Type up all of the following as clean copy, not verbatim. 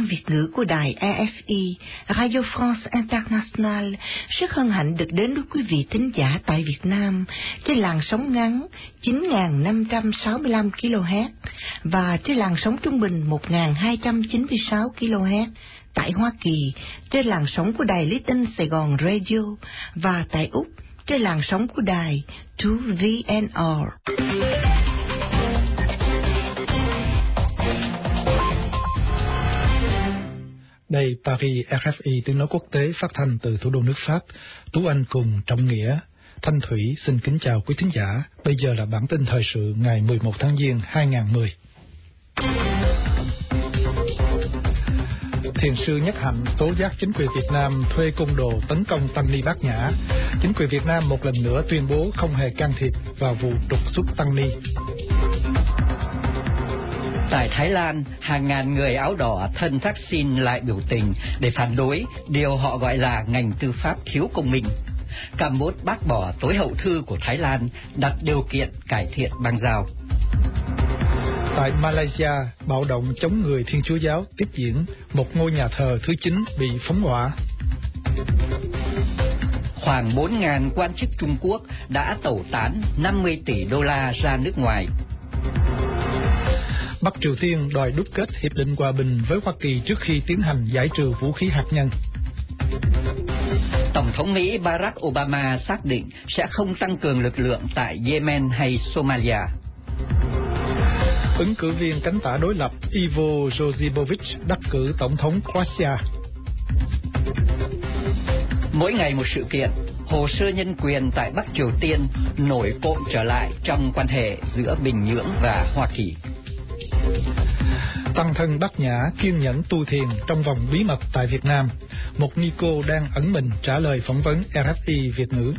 ban Việt ngữ của đài RFI, Radio France International rất hân hạnh được đến với quý vị thính giả tại Việt Nam trên làn sóng ngắn 9.565 kHz và trên làn sóng trung bình 1.296 kHz. Tại Hoa Kỳ trên làn sóng của đài Little Sài Gòn Radio và tại Úc trên làn sóng của đài 2VNR. Đây Paris RFI tiếng nói quốc tế phát thanh từ thủ đô nước Pháp. Tú Anh cùng Trọng Nghĩa, Thanh Thủy xin kính chào quý thính giả. Bây giờ là bản tin thời sự ngày 11 tháng Giêng 2010. Thiền sư Nhất Hạnh tố giác chính quyền Việt Nam thuê côn đồ tấn công tăng ni Bát Nhã. Chính quyền Việt Nam một lần nữa tuyên bố không hề can thiệp vào vụ trục xuất tăng ni. Tại Thái Lan, hàng ngàn người áo đỏ thân Thaksin lại biểu tình để phản đối điều họ gọi là ngành tư pháp thiếu công minh. Campuchia bác bỏ tối hậu thư của Thái Lan đặt điều kiện cải thiện bang giao. Tại Malaysia, bạo động chống người Thiên Chúa giáo tiếp diễn, một ngôi nhà thờ thứ 9 bị phóng hỏa. Khoảng 4.000 quan chức Trung Quốc đã tẩu tán 50 tỷ đô la ra nước ngoài. Bắc Triều Tiên đòi đúc kết hiệp định hòa bình với Hoa Kỳ trước khi tiến hành giải trừ vũ khí hạt nhân. Tổng thống Mỹ Barack Obama xác định sẽ không tăng cường lực lượng tại Yemen hay Somalia. Ứng cử viên cánh tả đối lập Ivo Josipovic đắc cử tổng thống Croatia. Mỗi ngày một sự kiện, hồ sơ nhân quyền tại Bắc Triều Tiên nổi cộm trở lại trong quan hệ giữa Bình Nhưỡng và Hoa Kỳ. Tăng thân Bát Nhã kiên nhẫn tu thiền trong vòng bí mật tại Việt Nam. Một ni cô đang ẩn mình trả lời phỏng vấn RFI Việt ngữ.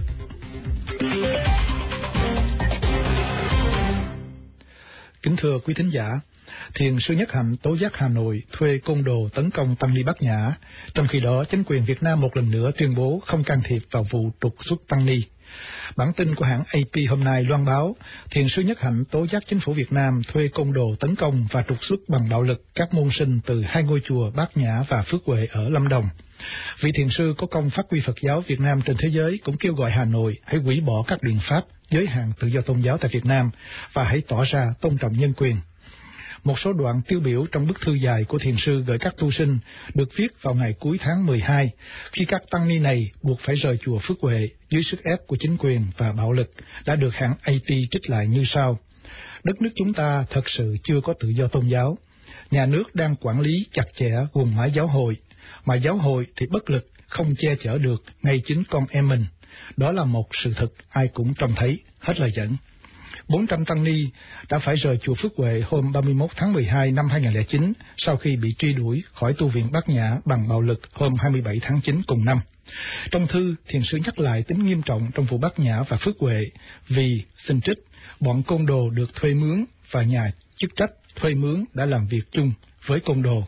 Kính thưa quý thính giả, Thiền sư Nhất Hạnh tố giác Hà Nội thuê côn đồ tấn công tăng ni Bát Nhã. Trong khi đó, chính quyền Việt Nam một lần nữa tuyên bố không can thiệp vào vụ trục xuất tăng ni. Bản tin của hãng AP hôm nay loan báo, Thiền sư Nhất Hạnh tố giác chính phủ Việt Nam thuê côn đồ tấn công và trục xuất bằng bạo lực các môn sinh từ hai ngôi chùa Bát Nhã và Phước Huệ ở Lâm Đồng. Vị thiền sư có công phát huy Phật giáo Việt Nam trên thế giới cũng kêu gọi Hà Nội hãy hủy bỏ các biện pháp giới hạn tự do tôn giáo tại Việt Nam và hãy tỏ ra tôn trọng nhân quyền. Một số đoạn tiêu biểu trong bức thư dài của thiền sư gửi các tu sinh được viết vào ngày cuối tháng 12, khi các tăng ni này buộc phải rời chùa Phước Huệ dưới sức ép của chính quyền và bạo lực, đã được hãng AP trích lại như sau. Đất nước chúng ta thật sự chưa có tự do tôn giáo. Nhà nước đang quản lý chặt chẽ guồng máy giáo hội, mà giáo hội thì bất lực, không che chở được ngay chính con em mình. Đó là một sự thật ai cũng trông thấy. Hết lời dẫn. 400 tăng ni đã phải rời chùa Phước Huệ hôm 31 tháng 12 năm 2009 sau khi bị truy đuổi khỏi tu viện Bát Nhã bằng bạo lực hôm 27 tháng 9 cùng năm. Trong thư, thiền sư nhắc lại tính nghiêm trọng trong vụ Bát Nhã và Phước Huệ vì, xin trích, bọn côn đồ được thuê mướn và nhà chức trách thuê mướn đã làm việc chung với côn đồ.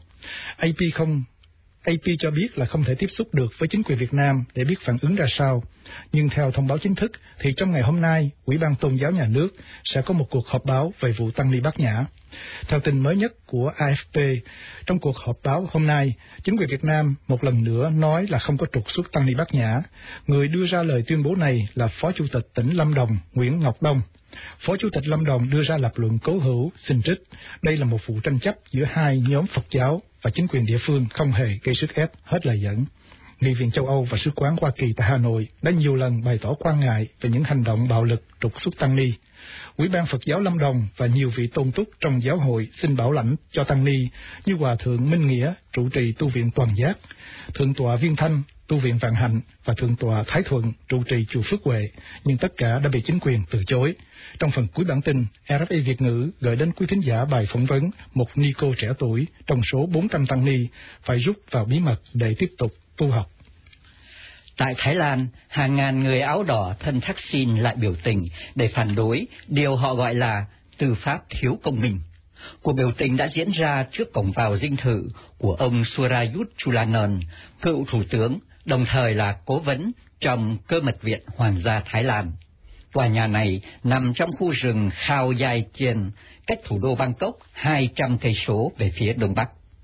AP cho biết là không thể tiếp xúc được với chính quyền Việt Nam để biết phản ứng ra sao. Nhưng theo thông báo chính thức thì trong ngày hôm nay, Ủy ban Tôn giáo Nhà nước sẽ có một cuộc họp báo về vụ tăng ni Bát Nhã. Theo tin mới nhất của AFP, trong cuộc họp báo hôm nay, chính quyền Việt Nam một lần nữa nói là không có trục xuất tăng ni Bát Nhã. Người đưa ra lời tuyên bố này là Phó Chủ tịch tỉnh Lâm Đồng Nguyễn Ngọc Đông. Phó Chủ tịch Lâm Đồng đưa ra lập luận cố hữu, xin trích, đây là một vụ tranh chấp giữa hai nhóm Phật giáo và chính quyền địa phương không hề gây sức ép. Hết lời dẫn. Nghị viện châu Âu và Sứ quán Hoa Kỳ tại Hà Nội đã nhiều lần bày tỏ quan ngại về những hành động bạo lực trục xuất tăng ni. Ủy ban Phật giáo Lâm Đồng và nhiều vị tôn túc trong giáo hội xin bảo lãnh cho tăng ni như Hòa thượng Minh Nghĩa trụ trì tu viện Toàn Giác, Thượng tọa Viên Thanh tu viện Vạn Hạnh và Thượng tọa Thái Thuận trụ trì chùa Phước Huệ, nhưng tất cả đã bị chính quyền từ chối. Trong phần cuối bản tin, RFI Việt ngữ gửi đến quý thính giả bài phỏng vấn một ni cô trẻ tuổi trong số 400 tăng ni phải rút vào bí mật để tiếp tục tu học. Tại Thái Lan, hàng ngàn người áo đỏ thân Thaksin lại biểu tình để phản đối điều họ gọi là tư pháp thiếu công minh. Cuộc biểu tình đã diễn ra trước cổng vào dinh thự của ông Surayut Chulanon, cựu thủ tướng, đồng thời là cố vấn trong cơ mật viện Hoàng gia Thái Lan. Tòa nhà này nằm trong khu rừng Khao Yai Chien, cách thủ đô Bangkok 200 cây số về phía đông bắc.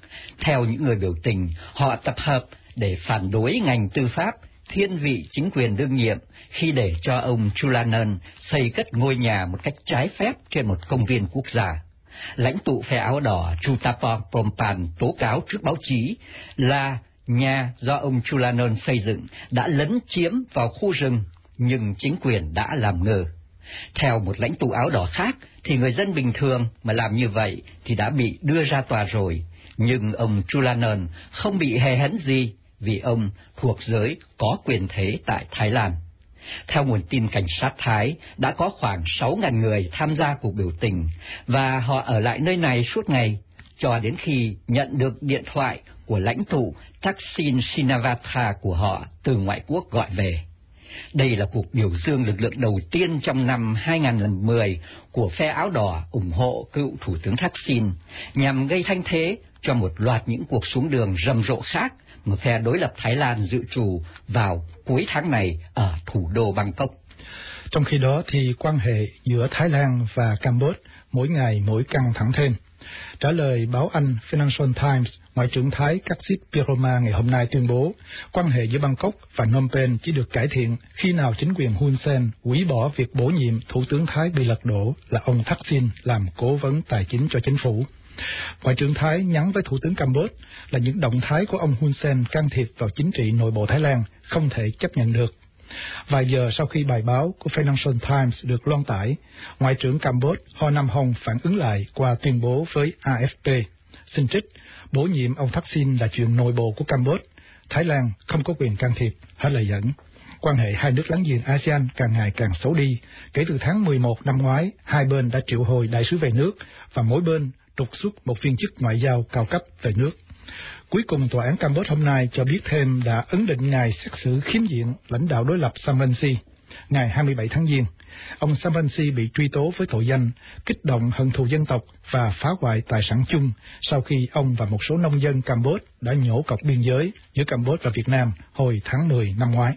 Theo những người biểu tình, họ tập hợp để phản đối ngành tư pháp thiên vị chính quyền đương nhiệm khi để cho ông Chulalongkorn xây cất ngôi nhà một cách trái phép trên một công viên quốc gia. Lãnh tụ phe áo đỏ Chulalongkorn Prompan tố cáo trước báo chí là nhà do ông Chulalongkorn xây dựng đã lấn chiếm vào khu rừng, nhưng chính quyền đã làm ngơ. Theo một lãnh tụ áo đỏ khác, thì người dân bình thường mà làm như vậy thì đã bị đưa ra tòa rồi, nhưng ông Chulalongkorn không bị hề hấn gì vì ông thuộc giới có quyền thế tại Thái Lan. Theo nguồn tin cảnh sát Thái, đã có khoảng 6.000 người tham gia cuộc biểu tình và họ ở lại nơi này suốt ngày cho đến khi nhận được điện thoại của lãnh tụ Thaksin Shinawatra của họ từ ngoại quốc gọi về. Đây là cuộc biểu dương lực lượng đầu tiên trong năm 2010 của phe áo đỏ ủng hộ cựu Thủ tướng Thaksin, nhằm gây thanh thế cho một loạt những cuộc xuống đường rầm rộ khác mà phe đối lập Thái Lan dự trù vào cuối tháng này ở thủ đô Bangkok. Trong khi đó thì quan hệ giữa Thái Lan và Campuchia mỗi ngày mỗi căng thẳng thêm. Trả lời báo Anh Financial Times, Ngoại trưởng Thái Kaksit Piroma ngày hôm nay tuyên bố quan hệ giữa Bangkok và Phnom Penh chỉ được cải thiện khi nào chính quyền Hun Sen hủy bỏ việc bổ nhiệm Thủ tướng Thái bị lật đổ là ông Thaksin làm cố vấn tài chính cho chính phủ. Ngoại trưởng Thái nhắn với Thủ tướng Campuchia là những động thái của ông Hun Sen can thiệp vào chính trị nội bộ Thái Lan không thể chấp nhận được. Vài giờ sau khi bài báo của Financial Times được loan tải, Ngoại trưởng Campuchia Ho Nam Hong phản ứng lại qua tuyên bố với AFP. Xin trích, bổ nhiệm ông Thaksin là chuyện nội bộ của Campuchia. Thái Lan không có quyền can thiệp, hết lời dẫn. Quan hệ hai nước láng giềng ASEAN càng ngày càng xấu đi. Kể từ tháng 11 năm ngoái, hai bên đã triệu hồi đại sứ về nước và mỗi bên trục xuất một viên chức ngoại giao cao cấp về nước. Cuối cùng, tòa án Campuchia hôm nay cho biết thêm đã ấn định ngày xét xử khiếm diện lãnh đạo đối lập Sam Rainsy. Ngày 27 tháng Giêng, ông Sam Rainsy bị truy tố với tội danh kích động hận thù dân tộc và phá hoại tài sản chung sau khi ông và một số nông dân Campuchia đã nhổ cọc biên giới giữa Campuchia và Việt Nam hồi tháng 10 năm ngoái.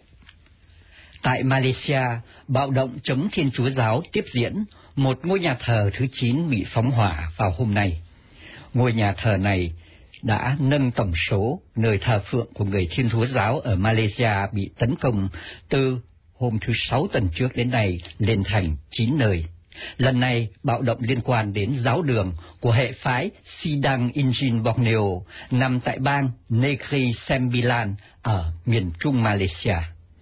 Tại Malaysia, bạo động chống Thiên Chúa giáo tiếp diễn, một ngôi nhà thờ thứ 9 bị phóng hỏa vào hôm nay. Ngôi nhà thờ này đã nâng tổng số nơi thờ phượng của người Thiên Chúa giáo ở Malaysia bị tấn công từ hôm thứ 6 tuần trước đến nay lên thành 9 nơi. Lần này, bạo động liên quan đến giáo đường của hệ phái Sidang Injin Borneo nằm tại bang Negri Sembilan ở miền trung Malaysia.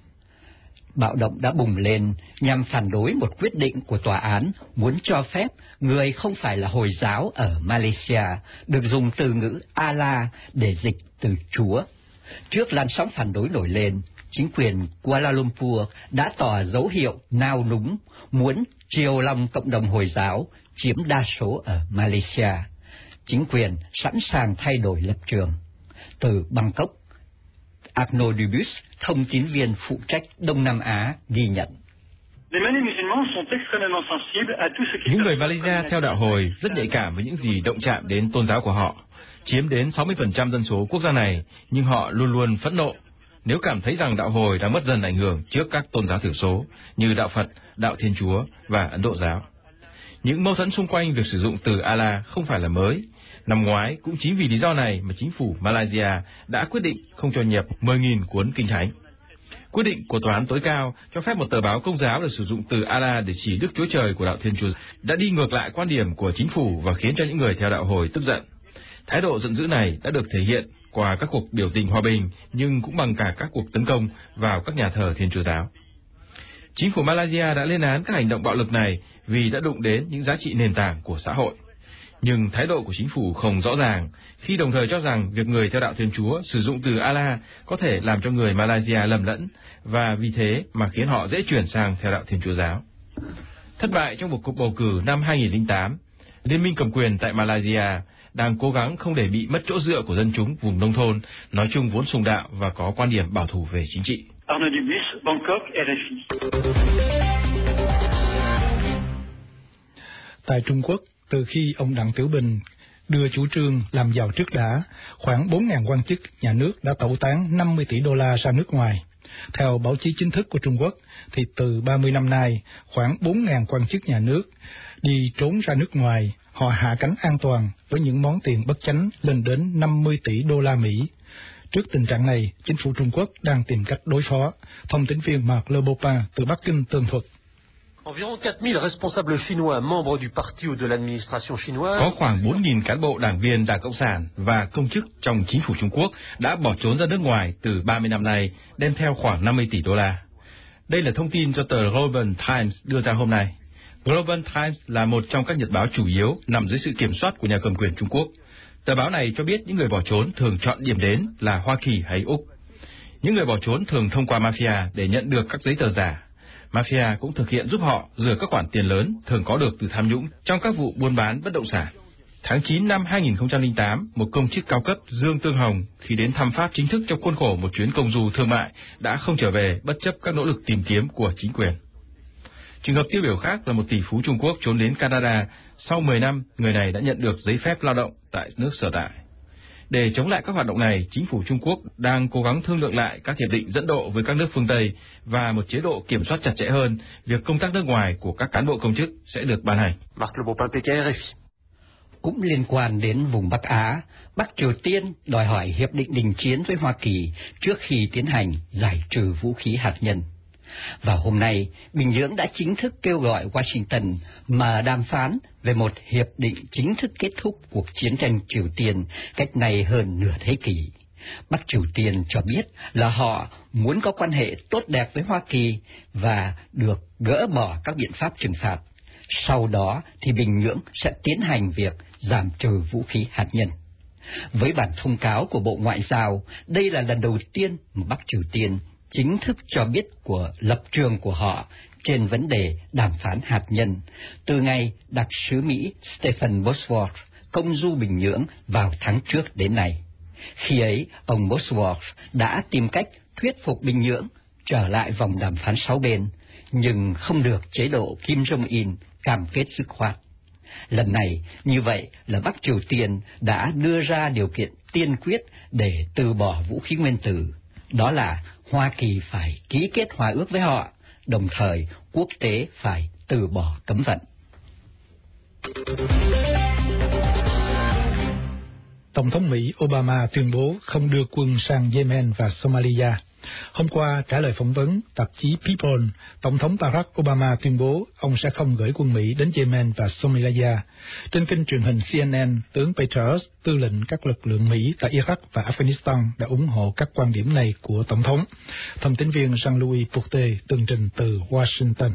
Bạo động đã bùng lên nhằm phản đối một quyết định của tòa án muốn cho phép người không phải là Hồi giáo ở Malaysia được dùng từ ngữ Allah để dịch từ Chúa. Trước làn sóng phản đối nổi lên, chính quyền Kuala Lumpur đã tỏ dấu hiệu nao núng muốn chiều lòng cộng đồng Hồi giáo chiếm đa số ở Malaysia. Chính quyền sẵn sàng thay đổi lập trường. Từ Bangkok, Arnaud Dubus, thông tín viên phụ trách Đông Nam Á, ghi nhận. Những người Malaysia theo đạo Hồi rất nhạy cảm với những gì động chạm đến tôn giáo của họ. Chiếm đến 60% dân số quốc gia này, nhưng họ luôn luôn phẫn nộ nếu cảm thấy rằng đạo Hồi đang mất dần ảnh hưởng trước các tôn giáo thiểu số như đạo Phật, đạo Thiên Chúa và Ấn Độ giáo. Những mâu thuẫn xung quanh việc sử dụng từ Allah không phải là mới. Năm ngoái, cũng chính vì lý do này mà chính phủ Malaysia đã quyết định không cho nhập 10.000 cuốn kinh thánh. Quyết định của tòa án tối cao cho phép một tờ báo công giáo được sử dụng từ Allah để chỉ Đức Chúa Trời của đạo Thiên Chúa đã đi ngược lại quan điểm của chính phủ và khiến cho những người theo đạo Hồi tức giận. Thái độ giận dữ này đã được thể hiện qua các cuộc biểu tình hòa bình, nhưng cũng bằng cả các cuộc tấn công vào các nhà thờ Thiên Chúa giáo. Chính phủ Malaysia đã lên án các hành động bạo lực này vì đã đụng đến những giá trị nền tảng của xã hội. Nhưng thái độ của chính phủ không rõ ràng, khi đồng thời cho rằng việc người theo đạo Thiên Chúa sử dụng từ Allah có thể làm cho người Malaysia lầm lẫn, và vì thế mà khiến họ dễ chuyển sang theo đạo Thiên Chúa giáo. Thất bại trong một cuộc bầu cử năm 2008, Liên minh cầm quyền tại Malaysia đang cố gắng không để bị mất chỗ dựa của dân chúng vùng nông thôn, nói chung vốn sùng đạo và có quan điểm bảo thủ về chính trị. Arnaud Dubus, Bangkok, RFI. Tại Trung Quốc, từ khi ông Đặng Tiểu Bình đưa chủ trương làm giàu trước đã, khoảng 4.000 quan chức nhà nước đã tẩu tán 50 tỷ đô la ra nước ngoài. Theo báo chí chính thức của Trung Quốc, thì từ 30 năm nay, khoảng 4.000 quan chức nhà nước đi trốn ra nước ngoài, họ hạ cánh an toàn với những món tiền bất chánh lên đến 50 tỷ đô la Mỹ. Trước tình trạng này, chính phủ Trung Quốc đang tìm cách đối phó. Thông tấn viên Marc Le Bopin từ Bắc Kinh tường thuật. Có khoảng 4.000 cán bộ đảng viên Đảng Cộng sản và công chức trong chính phủ Trung Quốc đã bỏ trốn ra nước ngoài từ 30 năm nay, đem theo khoảng 50 tỷ đô la. Đây là thông tin do tờ Global Times đưa ra hôm nay. Global Times là một trong các nhật báo chủ yếu nằm dưới sự kiểm soát của nhà cầm quyền Trung Quốc. Tờ báo này cho biết những người bỏ trốn thường chọn điểm đến là Hoa Kỳ hay Úc. Những người bỏ trốn thường thông qua mafia để nhận được các giấy tờ giả. Mafia cũng thực hiện giúp họ rửa các khoản tiền lớn thường có được từ tham nhũng trong các vụ buôn bán bất động sản. Tháng 9 năm 2008, một công chức cao cấp Dương Tương Hồng khi đến thăm Pháp chính thức trong khuôn khổ một chuyến công du thương mại đã không trở về bất chấp các nỗ lực tìm kiếm của chính quyền. Trường hợp tiêu biểu khác là một tỷ phú Trung Quốc trốn đến Canada. Sau 10 năm, người này đã nhận được giấy phép lao động tại nước sở tại. Để chống lại các hoạt động này, chính phủ Trung Quốc đang cố gắng thương lượng lại các hiệp định dẫn độ với các nước phương Tây và một chế độ kiểm soát chặt chẽ hơn việc công tác nước ngoài của các cán bộ công chức sẽ được ban hành. Cũng liên quan đến vùng Bắc Á, Bắc Triều Tiên đòi hỏi hiệp định đình chiến với Hoa Kỳ trước khi tiến hành giải trừ vũ khí hạt nhân. Và hôm nay, Bình Nhưỡng đã chính thức kêu gọi Washington mở đàm phán về một hiệp định chính thức kết thúc cuộc chiến tranh Triều Tiên cách nay hơn nửa thế kỷ. Bắc Triều Tiên cho biết là họ muốn có quan hệ tốt đẹp với Hoa Kỳ và được gỡ bỏ các biện pháp trừng phạt. Sau đó thì Bình Nhưỡng sẽ tiến hành việc giảm trừ vũ khí hạt nhân. Với bản thông cáo của Bộ Ngoại giao, đây là lần đầu tiên mà Bắc Triều Tiên chính thức cho biết của lập trường của họ trên vấn đề đàm phán hạt nhân, từ ngày đặc sứ Mỹ Stephen Bosworth công du Bình Nhưỡng vào tháng trước đến nay. Khi ấy, ông Bosworth đã tìm cách thuyết phục Bình Nhưỡng trở lại vòng đàm phán 6 bên, nhưng không được chế độ Kim Jong-un cam kết dứt khoát. Lần này, như vậy là Bắc Triều Tiên đã đưa ra điều kiện tiên quyết để từ bỏ vũ khí nguyên tử. Đó là Hoa Kỳ phải ký kết hòa ước với họ, đồng thời quốc tế phải từ bỏ cấm vận. Tổng thống Mỹ Obama tuyên bố không đưa quân sang Yemen và Somalia. Hôm qua, trả lời phỏng vấn tạp chí People, Tổng thống Barack Obama tuyên bố ông sẽ không gửi quân Mỹ đến Yemen và Somalia. Trên kênh truyền hình CNN, tướng Petraeus, tư lệnh các lực lượng Mỹ tại Iraq và Afghanistan, đã ủng hộ các quan điểm này của Tổng thống. Thông tấn viên Jean-Louis Porté tường trình từ Washington.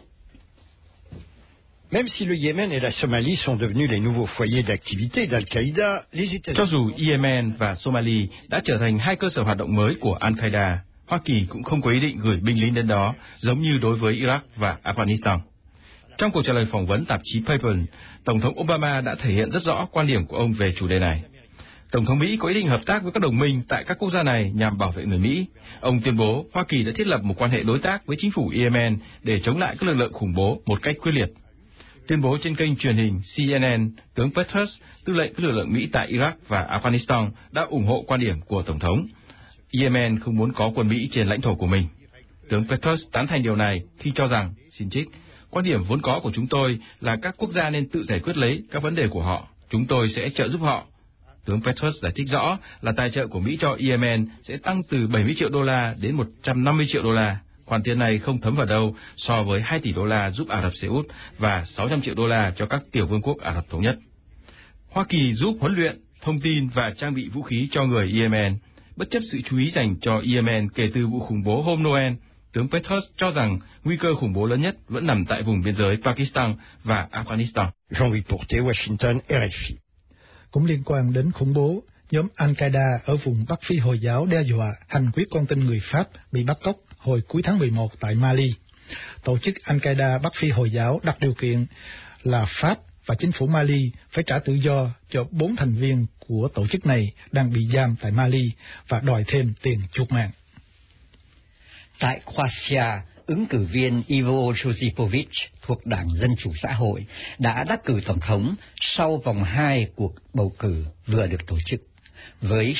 Même si le Yémen et la Somalie sont devenus les nouveaux foyers d'activité d'Al-Qaïda, les États-Unis... Cho dù Yemen và Somalia đã trở thành hai cơ sở hoạt động mới của Al-Qaïda, Hoa Kỳ cũng không có ý định gửi binh lính đến đó, giống như đối với Iraq và Afghanistan. Trong cuộc trả lời phỏng vấn tạp chí People, Tổng thống Obama đã thể hiện rất rõ quan điểm của ông về chủ đề này. Tổng thống Mỹ có ý định hợp tác với các đồng minh tại các quốc gia này nhằm bảo vệ người Mỹ. Ông tuyên bố Hoa Kỳ đã thiết lập một quan hệ đối tác với chính phủ Yemen để chống lại các lực lượng khủng bố một cách quyết liệt. Tuyên bố trên kênh truyền hình CNN, tướng Petraeus, tư lệnh các lực lượng Mỹ tại Iraq và Afghanistan, đã ủng hộ quan điểm của Tổng thống. Yemen không muốn có quân Mỹ trên lãnh thổ của mình. Tướng Petraeus tán thành điều này khi cho rằng, xin trích, quan điểm vốn có của chúng tôi là các quốc gia nên tự giải quyết lấy các vấn đề của họ. Chúng tôi sẽ trợ giúp họ. Tướng Petraeus giải thích rõ là tài trợ của Mỹ cho Yemen sẽ tăng từ 70 triệu đô la đến 150 triệu đô la. Khoản tiền này không thấm vào đâu so với 2 tỷ đô la giúp Ả Rập Xê Út và 600 triệu đô la cho các tiểu vương quốc Ả Rập Thống Nhất. Hoa Kỳ giúp huấn luyện, thông tin và trang bị vũ khí cho người Yemen, bất chấp sự chú ý dành cho Yemen kể từ vụ khủng bố hôm Noel. Tướng Petraeus cho rằng nguy cơ khủng bố lớn nhất vẫn nằm tại vùng biên giới Pakistan và Afghanistan. Jean-Louis Porté, Washington, RFI. Cũng liên quan đến khủng bố, nhóm Al-Qaïda ở vùng Bắc Phi Hồi giáo đe dọa hành quyết con tin người Pháp bị bắt cóc hồi cuối tháng 11 tại Mali. Tổ chức Al-Qaïda Bắc Phi Hồi giáo đặt điều kiện là Pháp và chính phủ Mali phải trả tự do cho 4 thành viên của tổ chức này đang bị giam tại Mali và đòi thêm tiền chuộc mạng. Tại Croatia, ứng cử viên Ivo Josipovic thuộc Đảng Dân Chủ Xã hội đã đắc cử tổng thống sau vòng 2 cuộc bầu cử vừa được tổ chức. với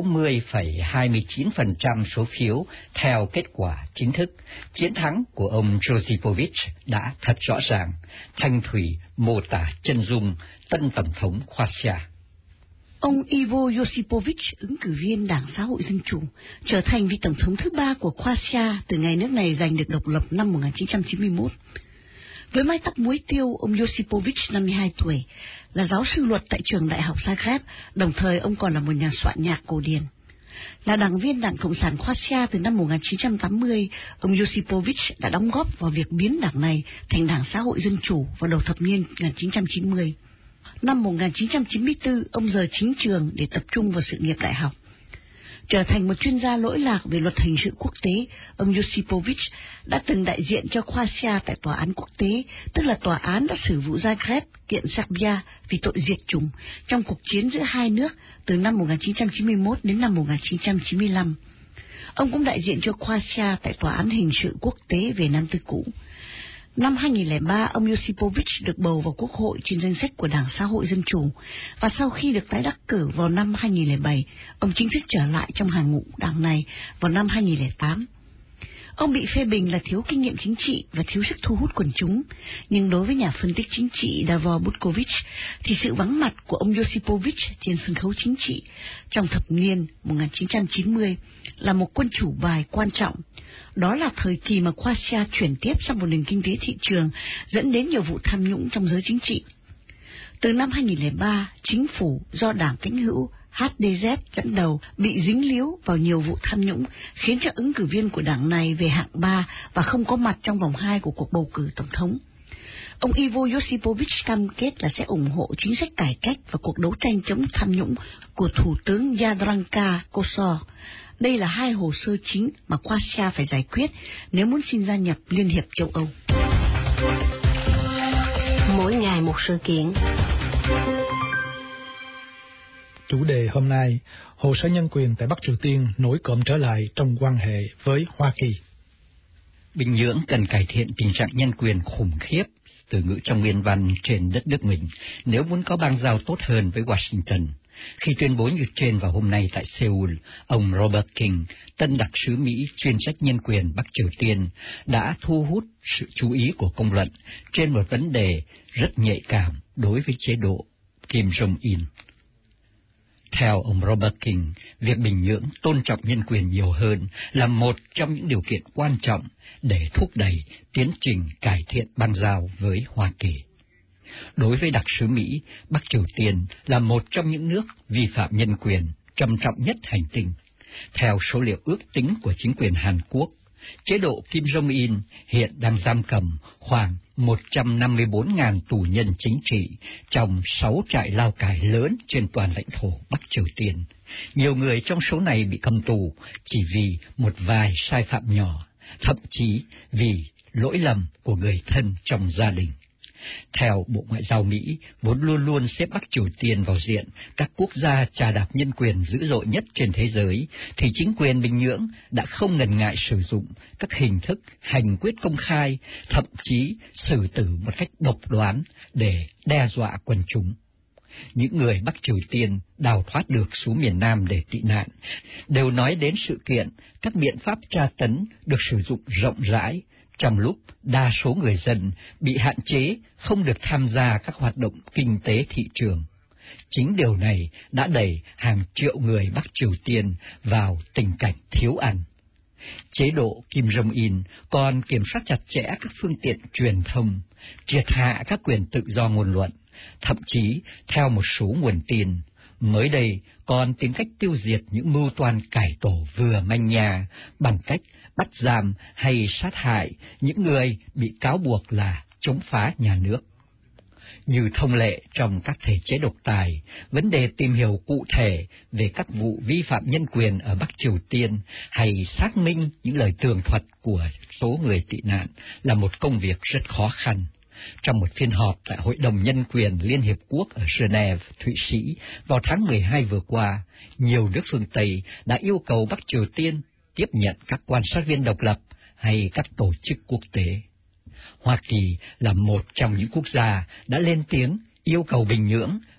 60,29% số phiếu theo kết quả chính thức. Chiến thắng của ông Josipovic đã thật rõ ràng. Thanh thủy mô tả chân dung tân tổng thống Croatia. Ông Ivo Josipovic, ứng cử viên Đảng Xã hội Dân chủ, trở thành vị tổng thống thứ 3 của Croatia từ ngày nước này giành được độc lập năm 1991. Với mái tóc muối tiêu, ông Josipovic, 52 tuổi, là giáo sư luật tại trường Đại học Zagreb, đồng thời ông còn là một nhà soạn nhạc cổ điển. Là đảng viên Đảng Cộng sản Croatia từ năm 1980, ông Josipovic đã đóng góp vào việc biến đảng này thành Đảng Xã hội Dân chủ vào đầu thập niên 1990. Năm 1994, ông rời chính trường để tập trung vào sự nghiệp đại học. Trở thành một chuyên gia lỗi lạc về luật hình sự quốc tế, ông Josipovic đã từng đại diện cho Croatia tại tòa án quốc tế, tức là tòa án đã xử vụ Zagreb kiện Serbia vì tội diệt chủng trong cuộc chiến giữa hai nước từ năm 1991 đến năm 1995. Ông cũng đại diện cho Croatia tại tòa án hình sự quốc tế về Nam Tư cũ. Năm 2003, ông Josipovic được bầu vào Quốc hội trên danh sách của Đảng Xã hội Dân chủ, và sau khi được tái đắc cử vào năm 2007, ông chính thức trở lại trong hàng ngũ đảng này vào năm 2008. Ông bị phê bình là thiếu kinh nghiệm chính trị và thiếu sức thu hút quần chúng, nhưng đối với nhà phân tích chính trị Davor Butkovic thì sự vắng mặt của ông Josipovic trên sân khấu chính trị trong thập niên 1990 là một quân chủ bài quan trọng. Đó là thời kỳ mà Croatia chuyển tiếp sang một nền kinh tế thị trường, dẫn đến nhiều vụ tham nhũng trong giới chính trị. Từ năm 2003, chính phủ do đảng cánh hữu HDZ dẫn đầu bị dính líu vào nhiều vụ tham nhũng, khiến cho ứng cử viên của đảng này về hạng 3 và không có mặt trong vòng 2 của cuộc bầu cử tổng thống. Ông Ivo Josipovic cam kết là sẽ ủng hộ chính sách cải cách và cuộc đấu tranh chống tham nhũng của Thủ tướng Jadranka Kosor. Đây là hai hồ sơ chính mà Croatia phải giải quyết nếu muốn xin gia nhập Liên hiệp châu Âu. Mỗi ngày một sự kiện. Chủ đề hôm nay, hồ sơ nhân quyền tại Bắc Triều Tiên nổi cộm trở lại trong quan hệ với Hoa Kỳ. Bình Nhưỡng cần cải thiện tình trạng nhân quyền khủng khiếp, từ ngữ trong nguyên văn trên đất nước mình, nếu muốn có bang giao tốt hơn với Washington. Khi tuyên bố như trên vào hôm nay tại Seoul, ông Robert King, tân đặc sứ Mỹ chuyên trách nhân quyền Bắc Triều Tiên, đã thu hút sự chú ý của công luận trên một vấn đề rất nhạy cảm đối với chế độ Kim Jong-un. Theo ông Robert King, việc Bình Nhưỡng tôn trọng nhân quyền nhiều hơn là một trong những điều kiện quan trọng để thúc đẩy tiến trình cải thiện bang giao với Hoa Kỳ. Đối với đặc sứ Mỹ, Bắc Triều Tiên là một trong những nước vi phạm nhân quyền trầm trọng nhất hành tinh. Theo số liệu ước tính của chính quyền Hàn Quốc, chế độ Kim Jong-un hiện đang giam cầm khoảng 154.000 tù nhân chính trị trong 6 trại lao cải lớn trên toàn lãnh thổ Bắc Triều Tiên. Nhiều người trong số này bị cầm tù chỉ vì một vài sai phạm nhỏ, thậm chí vì lỗi lầm của người thân trong gia đình. Theo Bộ Ngoại giao Mỹ, vốn luôn luôn xếp Bắc Triều Tiên vào diện các quốc gia chà đạp nhân quyền dữ dội nhất trên thế giới, thì chính quyền Bình Nhưỡng đã không ngần ngại sử dụng các hình thức hành quyết công khai, thậm chí xử tử một cách độc đoán để đe dọa quần chúng. Những người Bắc Triều Tiên đào thoát được xuống miền Nam để tị nạn đều nói đến sự kiện các biện pháp tra tấn được sử dụng rộng rãi, trong lúc đa số người dân bị hạn chế không được tham gia các hoạt động kinh tế thị trường. Chính điều này đã đẩy hàng triệu người Bắc Triều Tiên vào tình cảnh thiếu ăn. Chế độ Kim Jong-un còn kiểm soát chặt chẽ các phương tiện truyền thông, triệt hạ các quyền tự do ngôn luận, thậm chí theo một số nguồn tin, mới đây còn tìm cách tiêu diệt những mưu toan cải tổ vừa manh nha bằng cách bắt giam hay sát hại những người bị cáo buộc là chống phá nhà nước. Như thông lệ trong các thể chế độc tài, vấn đề tìm hiểu cụ thể về các vụ vi phạm nhân quyền ở Bắc Triều Tiên hay xác minh những lời tường thuật của số người tị nạn là một công việc rất khó khăn. Trong một phiên họp tại Hội đồng Nhân quyền Liên Hiệp Quốc ở Geneva, Thụy Sĩ vào tháng 12 vừa qua, nhiều nước phương Tây đã yêu cầu Bắc Triều Tiên tiếp nhận các quan sát viên độc lập hay các tổ chức quốc tế. Hoa Kỳ là một trong những quốc gia đã lên tiếng yêu cầu Bình Nhưỡng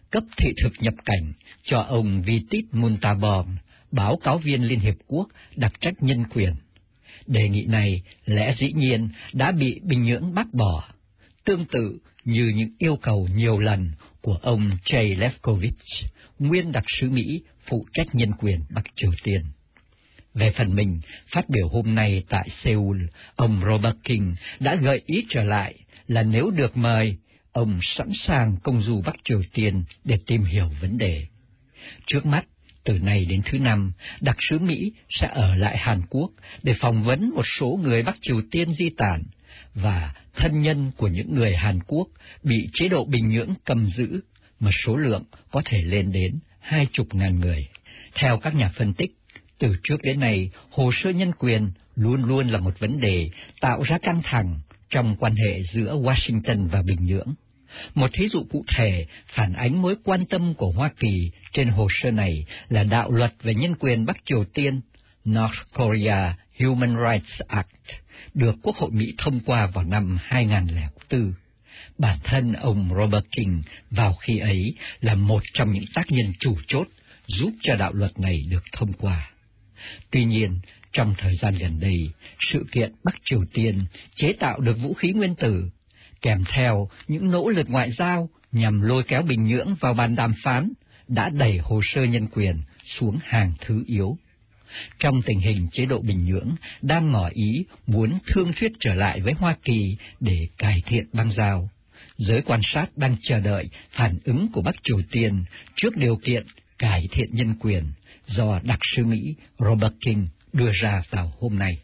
cấp thị thực nhập cảnh cho ông Vitit Muntabom, báo cáo viên Liên Hiệp Quốc đặc trách nhân quyền. Đề nghị này lẽ dĩ nhiên đã bị Bình Nhưỡng bác bỏ, tương tự như những yêu cầu nhiều lần của ông Jay Lefkowitz, nguyên đặc sứ Mỹ phụ trách nhân quyền Bắc Triều Tiên. Về phần mình, phát biểu hôm nay tại Seoul, ông Robert King đã gợi ý trở lại là nếu được mời, ông sẵn sàng công du Bắc Triều Tiên để tìm hiểu vấn đề. Trước mắt, từ nay đến thứ Năm, đặc sứ Mỹ sẽ ở lại Hàn Quốc để phỏng vấn một số người Bắc Triều Tiên di tản và thân nhân của những người Hàn Quốc bị chế độ Bình Nhưỡng cầm giữ, mà số lượng có thể lên đến 20.000 người. Theo các nhà phân tích, từ trước đến nay, hồ sơ nhân quyền luôn luôn là một vấn đề tạo ra căng thẳng trong quan hệ giữa Washington và Bình Nhưỡng. Một thí dụ cụ thể phản ánh mối quan tâm của Hoa Kỳ trên hồ sơ này là đạo luật về nhân quyền Bắc Triều Tiên, North Korea Human Rights Act, được Quốc hội Mỹ thông qua vào năm 2004. Bản thân ông Robert King vào khi ấy là một trong những tác nhân chủ chốt giúp cho đạo luật này được thông qua. Tuy nhiên, trong thời gian gần đây, sự kiện Bắc Triều Tiên chế tạo được vũ khí nguyên tử, kèm theo những nỗ lực ngoại giao nhằm lôi kéo Bình Nhưỡng vào bàn đàm phán, đã đẩy hồ sơ nhân quyền xuống hàng thứ yếu. Trong tình hình chế độ Bình Nhưỡng đang ngỏ ý muốn thương thuyết trở lại với Hoa Kỳ để cải thiện băng giao, giới quan sát đang chờ đợi phản ứng của Bắc Triều Tiên trước điều kiện cải thiện nhân quyền do đặc sứ Mỹ Robert King đưa ra vào hôm nay.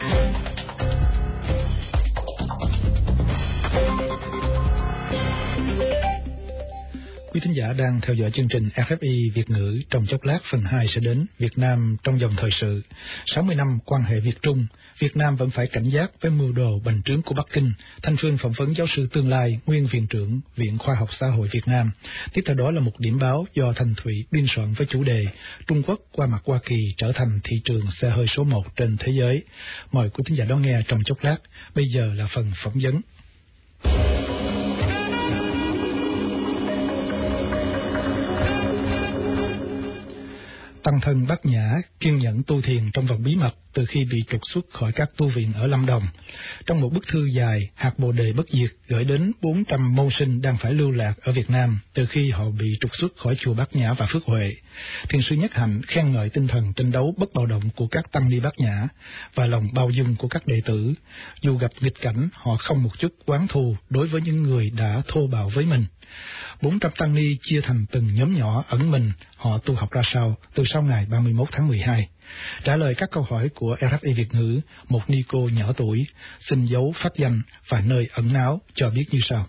Quý thính giả đang theo dõi chương trình RFI Việt ngữ. Trong chốc lát phần 2 sẽ đến Việt Nam trong dòng thời sự. 60 năm quan hệ Việt-Trung, Việt Nam vẫn phải cảnh giác với mưu đồ bành trướng của Bắc Kinh. Thanh Phương phỏng vấn giáo sư tương lai, nguyên viện trưởng Viện Khoa học Xã hội Việt Nam. Tiếp theo đó là một điểm báo do Thành Thủy biên soạn với chủ đề Trung Quốc qua mặt Hoa Kỳ trở thành thị trường xe hơi số 1 trên thế giới. Mời quý thính giả đón nghe trong chốc lát. Bây giờ là phần phỏng vấn. Tăng thân Bát Nhã kiên nhẫn tu thiền trong vòng bí mật từ khi bị trục xuất khỏi các tu viện ở Lâm Đồng. Trong một bức thư dài, hạt Bồ đề bất diệt gửi đến 400 môn sinh đang phải lưu lạc ở Việt Nam từ khi họ bị trục xuất khỏi chùa Bát Nhã và Phước Huệ. Thiền sư Nhất Hạnh khen ngợi tinh thần tranh đấu bất bạo động của các tăng ni Bát Nhã và lòng bao dung của các đệ tử. Dù gặp nghịch cảnh, họ không một chút oán thù đối với những người đã thô bạo với mình. 400 tăng ni chia thành từng nhóm nhỏ ẩn mình, họ tu học ra sao từ sau ngày 31 tháng 12. Trả lời các câu hỏi của RFI Việt ngữ, một ni cô nhỏ tuổi, xin giấu phát danh và nơi ẩn náu cho biết như sau.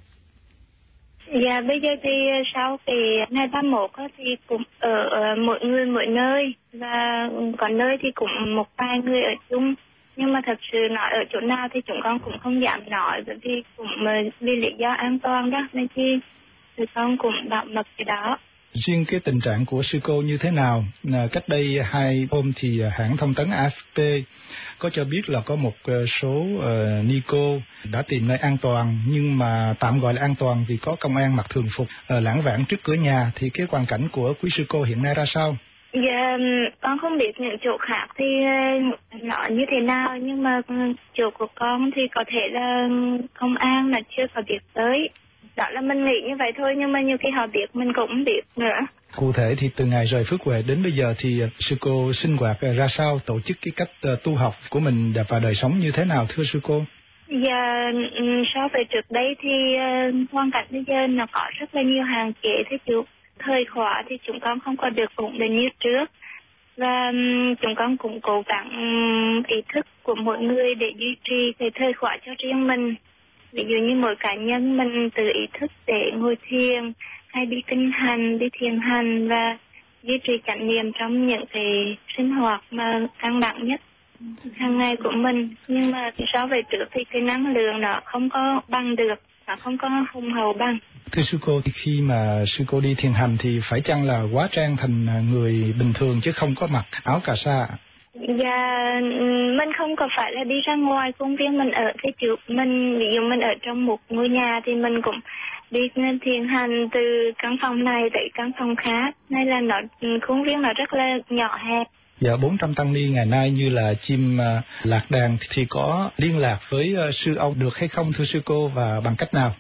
Dạ, bây giờ thì sau cái ngày 31 thì cũng ở mỗi người mỗi nơi, và có nơi thì cũng một vài người ở chung. Nhưng mà thật sự nói ở chỗ nào thì chúng con cũng không dám nói, bởi vì cũng vì lý do an toàn đó, nên thì tụi con cũng bảo mật cái đó. Riêng cái tình trạng của sư cô như thế nào? Cách đây 2 hôm thì hãng thông tấn AFP có cho biết là có một số ni cô đã tìm nơi an toàn, nhưng mà tạm gọi là an toàn vì có công an mặc thường phục lãng vãng trước cửa nhà. Thì cái hoàn cảnh của quý sư cô hiện nay ra sao? Dạ, con không biết những chỗ khác thì nó như thế nào, nhưng mà chỗ của con thì có thể là công an là chưa có biết tới. Đó là mình nghĩ như vậy thôi, nhưng mà nhiều khi họ biết mình cũng không biết nữa. Cụ thể thì từ ngày rời Phước Huệ đến bây giờ thì sư cô sinh hoạt ra sao, tổ chức cái cách tu học của mình và đời sống như thế nào thưa sư cô? Dạ, so với trước đây thì hoàn cảnh bây giờ nó có rất là nhiều hạn chế thế chú. Thời khóa thì chúng con không có được ổn định như trước, và chúng con cũng cố gắng ý thức của mỗi người để duy trì cái thời khóa cho riêng mình. Ví dụ như mỗi cá nhân mình tự ý thức để ngồi thiền hay đi kinh hành, đi thiền hành và duy trì chánh niệm trong những cái sinh hoạt mà căng thẳng nhất hàng ngày của mình. Nhưng mà so với trước thì cái năng lượng nó không có bằng được, nó không có hùng hậu bằng. Thưa sư cô, khi mà sư cô đi thiền hành thì phải chăng là hóa trang thành người bình thường chứ không có mặc áo cà sa? Dạ, mình không có phải là đi ra ngoài công viên mình ở cái chỗ mình, ví dụ mình ở trong một ngôi nhà thì mình cũng đi thiền hành từ căn phòng này tới căn phòng khác, nên là nó khuôn viên nó rất là nhỏ hẹp. Dạ, 400 tăng ni ngày nay như là chim lạc đàn thì có liên lạc với sư ông được hay không thưa sư cô, và bằng cách nào?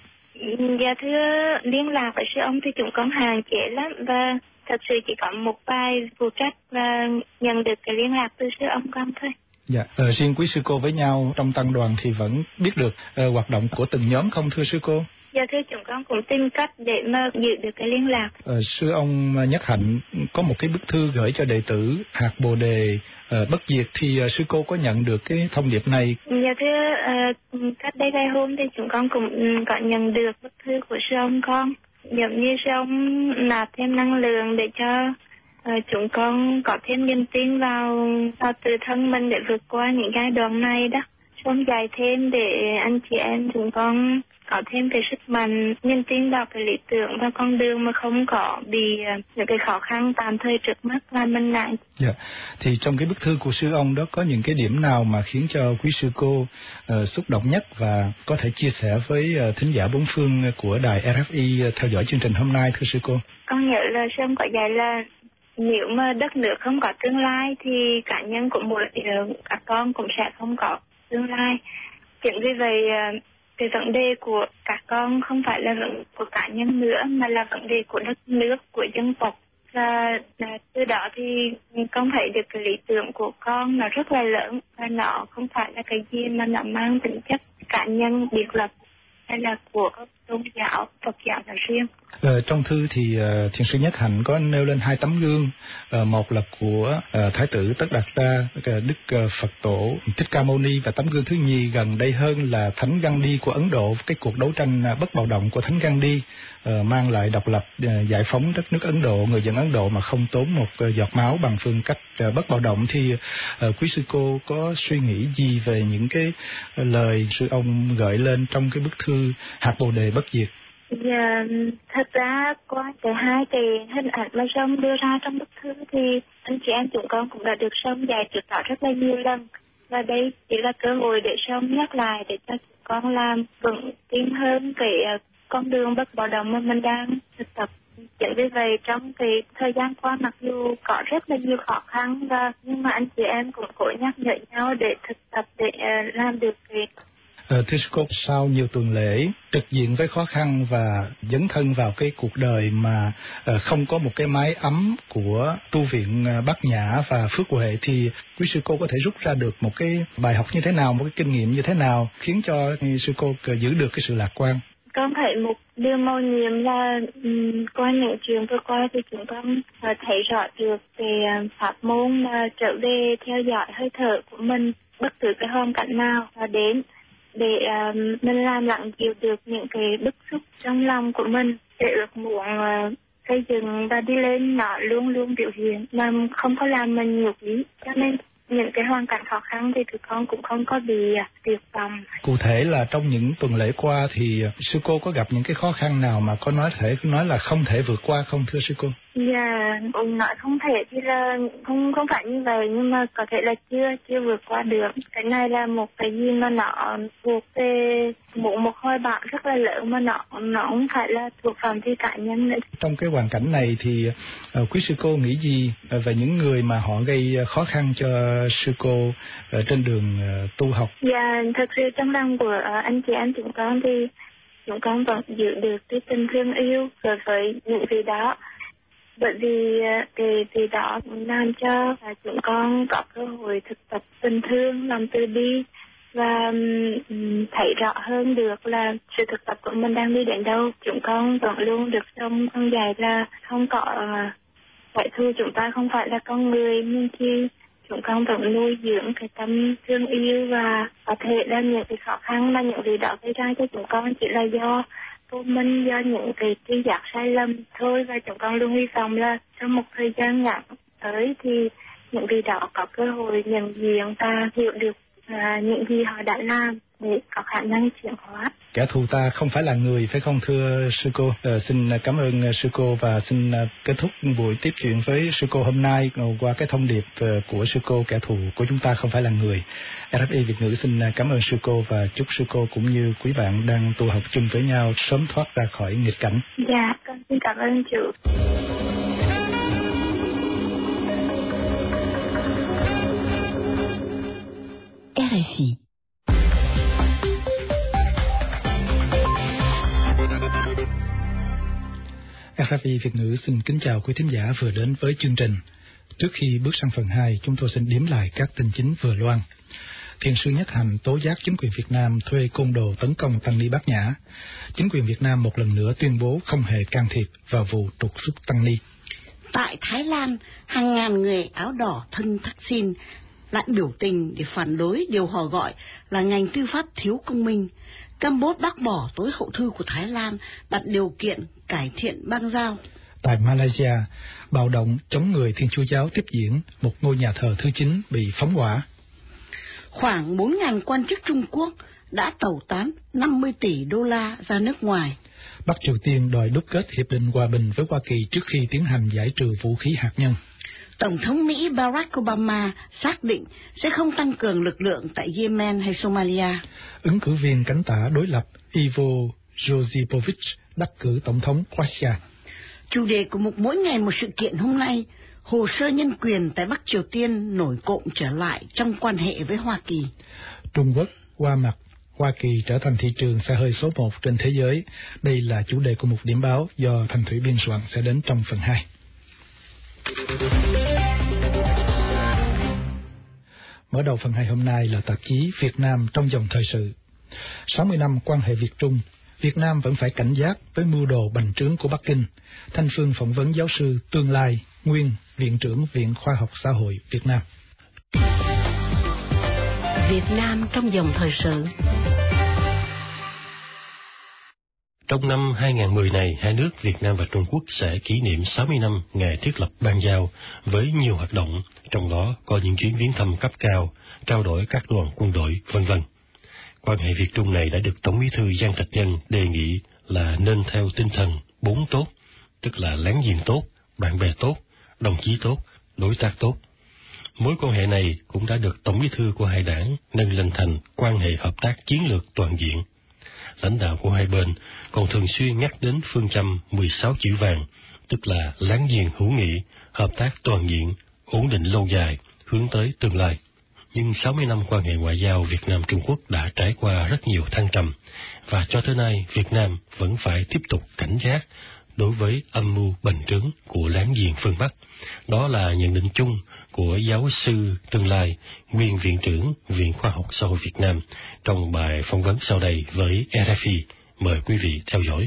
Dạ thưa, liên lạc với sư ông thì chúng con hạn chế lắm, và thật sự chỉ có một vài phụ trách và nhận được cái liên lạc từ sư ông con thôi. Dạ, riêng quý sư cô với nhau trong tăng đoàn thì vẫn biết được hoạt động của từng nhóm không thưa sư cô? Dạ thưa, chúng con cũng tìm cách để mà giữ được cái liên lạc. Sư ông Nhất Hạnh có một cái bức thư gửi cho đệ tử hạt Bồ Đề bất diệt, thì sư cô có nhận được cái thông điệp này? Dạ thưa, cách đây vài hôm thì chúng con cũng có nhận được bức thư của sư ông con. Giống như sư ông nạp thêm năng lượng để cho chúng con có thêm niềm tin vào tự thân mình để vượt qua những giai đoạn này đó. Sư ông dạy thêm để anh chị em chúng con có thêm cái sức mạnh, niềm tin vào cái lý tưởng và con đường mà không có bị những cái khó khăn tạm thời trước mắt làm mình lại. Dạ, thì trong cái bức thư của sư ông đó có những cái điểm nào mà khiến cho quý sư cô xúc động nhất và có thể chia sẻ với thính giả bốn phương của đài RFI theo dõi chương trình hôm nay thưa sư cô? Con nhớ là sư ông có dạy là nếu mà đất nước không có tương lai thì cá nhân của mỗi các con cũng sẽ không có tương lai. Chính vì vậy cái vấn đề của các con không phải là vấn đề của cá nhân nữa, mà là vấn đề của đất nước, của dân tộc. Và từ đó thì con thấy được cái lý tưởng của con nó rất là lớn, và nó không phải là cái gì mà nó mang tính chất cá nhân biệt lập hay là của tôn giáo, Phật giáo nói riêng. Trong thư thì thiền sư Nhất Hạnh có nêu lên 2 tấm gương, một là của Thái tử Tất Đạt Đa, Đức Phật Tổ Thích Ca Mâu Ni, và tấm gương thứ nhì gần đây hơn là Thánh Gandhi của Ấn Độ, cái cuộc đấu tranh bất bạo động của Thánh Gandhi mang lại độc lập, giải phóng đất nước Ấn Độ, người dân Ấn Độ mà không tốn một giọt máu bằng phương cách bất bạo động. Thì quý sư cô có suy nghĩ gì về những cái lời sư ông gợi lên trong cái bức thư hạt Bồ Đề bất diệt? Dạ, thật ra qua hai cái hình ảnh mà Sông đưa ra trong bức thư thì anh chị em chúng con cũng đã được Sông dạy trước đó rất là nhiều lần, và đây chỉ là cơ hội để Sông nhắc lại để cho chúng con làm vững tin hơn cái con đường bất bạo động mà mình đang thực tập. Chính vì vậy trong cái thời gian qua, mặc dù có rất là nhiều khó khăn nhưng mà anh chị em cũng cố nhắc nhở nhau để thực tập để làm được cái. Thưa sư cô, sau nhiều tuần lễ trực diện với khó khăn và dấn thân vào cái cuộc đời mà không có một cái mái ấm của tu viện Bát Nhã và Phước Huệ, thì quý sư cô có thể rút ra được một cái bài học như thế nào, một cái kinh nghiệm như thế nào khiến cho sư cô giữ được cái sự lạc quan? Con thấy một điều mầu nhiệm là qua những chuyện vừa qua thì chúng con thấy rõ được về pháp môn trở về theo dõi hơi thở của mình bất cứ cái hoàn cảnh nào và đến để mình làm lặng chịu được những cái bức xúc trong lòng của mình, để ước muốn xây dựng và đi lên nó luôn luôn biểu hiện mà không có làm mình nhục ý. Cho nên những cái hoàn cảnh khó khăn thì tụi con cũng không có bị tuyệt vọng. Cụ thể là trong những tuần lễ qua thì sư cô có gặp những cái khó khăn nào mà có nói là không thể vượt qua không thưa sư cô? Dạ, nói không thể thì là không phải như vậy, nhưng mà có thể là chưa vượt qua được. Cái này là một cái gì mà nó thuộc về một khối bạo rất là lớn, mà nó không phải là thuộc phạm vi cá nhân nữa. Trong cái hoàn cảnh này thì quý sư cô nghĩ gì về những người mà họ gây khó khăn cho sư cô trên đường tu học? Dạ, thật sự trong lòng của anh chị em chúng con thì chúng con vẫn giữ được cái tình thương yêu rồi với những gì đó. Bởi vì cái đó làm cho chúng con có cơ hội thực tập tình thương, lòng từ bi và thấy rõ hơn được là sự thực tập của mình đang đi đến đâu. Chúng con vẫn luôn được trong con dạy là không có phải thưa chúng ta không phải là con người, nhưng khi chúng con vẫn nuôi dưỡng cái tâm thương yêu và có thể là những cái khó khăn là những gì đó gây ra cho chúng con chỉ là do vô minh, do những cái tri giác sai lầm thôi. Và chúng con luôn hy vọng là trong một thời gian ngắn tới thì những vị đó có cơ hội nhận diện và hiểu được những gì họ đã làm để có khả năng chuyển hóa. Kẻ thù ta không phải là người, phải không thưa sư cô? Xin cảm ơn sư cô và xin kết thúc buổi tiếp chuyện với sư cô hôm nay qua cái thông điệp của sư cô, kẻ thù của chúng ta không phải là người. RFI Việt ngữ xin cảm ơn sư cô và chúc sư cô cũng như quý bạn đang tu học chung với nhau sớm thoát ra khỏi nghịch cảnh. Dạ, con xin cảm ơn chủ. RFI. RFI Việt ngữ xin kính chào quý thính giả vừa đến với chương trình. Trước khi bước sang phần 2, chúng tôi xin điểm lại các tin chính vừa loan. Thiền sư Nhất Hạnh tố giác chính quyền Việt Nam thuê côn đồ tấn công tăng ni Bát Nhã. Chính quyền Việt Nam một lần nữa tuyên bố không hề can thiệp vào vụ trục xuất tăng ni. Tại Thái Lan, hàng ngàn người áo đỏ thân Thaksin lại biểu tình để phản đối điều họ gọi là ngành tư pháp thiếu công minh. Campuchia bác bỏ tối hậu thư của Thái Lan đặt điều kiện cải thiện bang giao. Tại Malaysia, bạo động chống người Thiên Chúa giáo tiếp diễn, một ngôi nhà thờ thứ 9 bị phóng hỏa. Khoảng 4.000 quan chức Trung Quốc đã tẩu tán 50 tỷ đô la ra nước ngoài. Bắc Triều Tiên đòi đúc kết hiệp định hòa bình với Hoa Kỳ trước khi tiến hành giải trừ vũ khí hạt nhân. Tổng thống Mỹ Barack Obama xác định sẽ không tăng cường lực lượng tại Yemen hay Somalia. Ứng cử viên cánh tả đối lập Ivo Josipovic đắc cử tổng thống Croatia. Chủ đề của mỗi ngày một sự kiện hôm nay, hồ sơ nhân quyền tại Bắc Triều Tiên nổi cộm trở lại trong quan hệ với Hoa Kỳ. Trung Quốc qua mặt Hoa Kỳ trở thành thị trường xe hơi số 1 trên thế giới. Đây là chủ đề của một điểm báo do Thành Thủy biên soạn sẽ đến trong phần 2. Mở đầu phần 2 hôm nay là tạp chí Việt Nam trong dòng thời sự. 60 năm quan hệ Việt-Trung, Việt Nam vẫn phải cảnh giác với mưu đồ bành trướng của Bắc Kinh. Thanh Phương phỏng vấn giáo sư Tương Lai, nguyên Viện trưởng Viện Khoa học Xã hội Việt Nam. Việt Nam trong dòng thời sự. Trong năm 2010 này, hai nước Việt Nam và Trung Quốc sẽ kỷ niệm 60 năm ngày thiết lập ban giao với nhiều hoạt động, trong đó có những chuyến viếng thăm cấp cao, trao đổi các đoàn quân đội, v.v. Quan hệ Việt-Trung này đã được Tổng Bí thư Giang Trạch Dân đề nghị là nên theo tinh thần 4 tốt, tức là láng giềng tốt, bạn bè tốt, đồng chí tốt, đối tác tốt. Mối quan hệ này cũng đã được Tổng Bí thư của hai đảng nâng lên thành quan hệ hợp tác chiến lược toàn diện. Lãnh đạo của hai bên còn thường xuyên nhắc đến phương châm 16 chữ vàng, tức là láng giềng hữu nghị, hợp tác toàn diện, ổn định lâu dài, hướng tới tương lai. Nhưng 60 năm quan hệ ngoại giao Việt Nam-Trung Quốc đã trải qua rất nhiều thăng trầm, và cho tới nay Việt Nam vẫn phải tiếp tục cảnh giác đối với âm mưu bành trướng của láng giềng phương Bắc. Đó là nhận định chung của giáo sư Tương Lai, nguyên Viện trưởng Viện Khoa học Xã hội Việt Nam trong bài phỏng vấn sau đây với RFI. Mời quý vị theo dõi.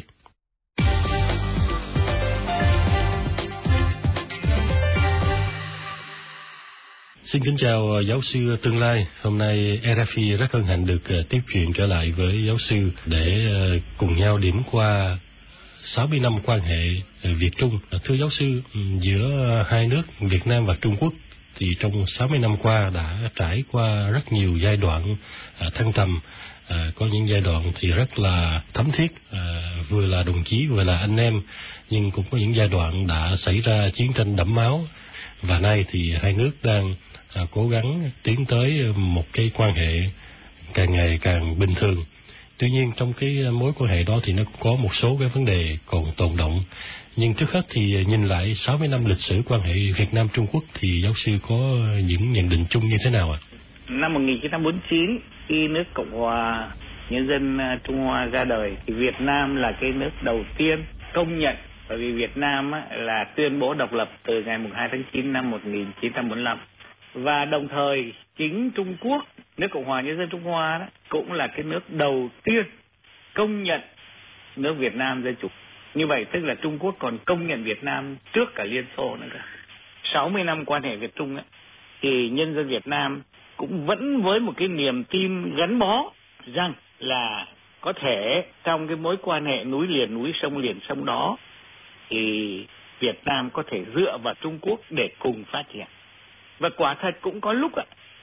Xin kính chào giáo sư Tương Lai. Hôm nay RFI rất hân hạnh được tiếp chuyện trở lại với giáo sư để cùng nhau điểm qua 60 năm quan hệ Việt-Trung. Thưa giáo sư, giữa hai nước Việt Nam và Trung Quốc thì trong 60 năm qua đã trải qua rất nhiều giai đoạn thăng trầm. Có những giai đoạn thì rất là thấm thiết, vừa là đồng chí vừa là anh em, nhưng cũng có những giai đoạn đã xảy ra chiến tranh đẫm máu. Và nay thì hai nước đang cố gắng tiến tới một cái quan hệ càng ngày càng bình thường. Tuy nhiên trong cái mối quan hệ đó thì nó cũng có một số cái vấn đề còn tồn động. Nhưng trước hết thì nhìn lại 60 năm lịch sử quan hệ Việt Nam-Trung Quốc thì giáo sư có những nhận định chung như thế nào ạ? Năm 1949, khi nước Cộng hòa Nhân dân Trung Hoa ra đời thì Việt Nam là cái nước đầu tiên công nhận, bởi vì Việt Nam là tuyên bố độc lập từ ngày 2 tháng 9 năm 1945. Và đồng thời chính Trung Quốc, nước Cộng hòa Nhân dân Trung Hoa đó, cũng là cái nước đầu tiên công nhận nước Việt Nam dân chủ. Như vậy tức là Trung Quốc còn công nhận Việt Nam trước cả Liên Xô nữa cơ. 60 năm quan hệ Việt Trung ấy, thì nhân dân Việt Nam cũng vẫn với một cái niềm tin gắn bó rằng là có thể trong cái mối quan hệ núi liền sông đó thì Việt Nam có thể dựa vào Trung Quốc để cùng phát triển. Và quả thật cũng có lúc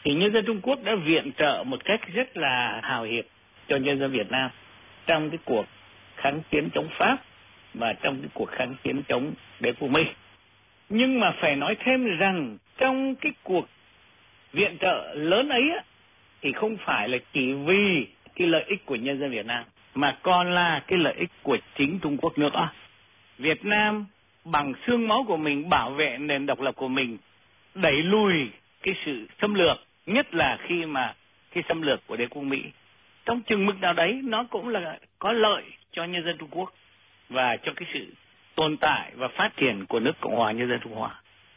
thì nhân dân Trung Quốc đã viện trợ một cách rất là hào hiệp cho nhân dân Việt Nam trong cái cuộc kháng chiến chống Pháp và trong cái cuộc kháng chiến chống đế quốc Mỹ. Nhưng mà phải nói thêm rằng trong cái cuộc viện trợ lớn ấy á, thì không phải là chỉ vì cái lợi ích của nhân dân Việt Nam, mà còn là cái lợi ích của chính Trung Quốc nữa. Việt Nam bằng xương máu của mình bảo vệ nền độc lập của mình, đẩy lùi cái sự xâm lược, nhất là khi mà cái xâm lược của đế quốc Mỹ. Trong chừng mực nào đấy nó cũng là có lợi cho nhân dân Trung Quốc và cho cái sự tồn tại và phát triển của nước Cộng hòa Nhân dân Trung Hoa.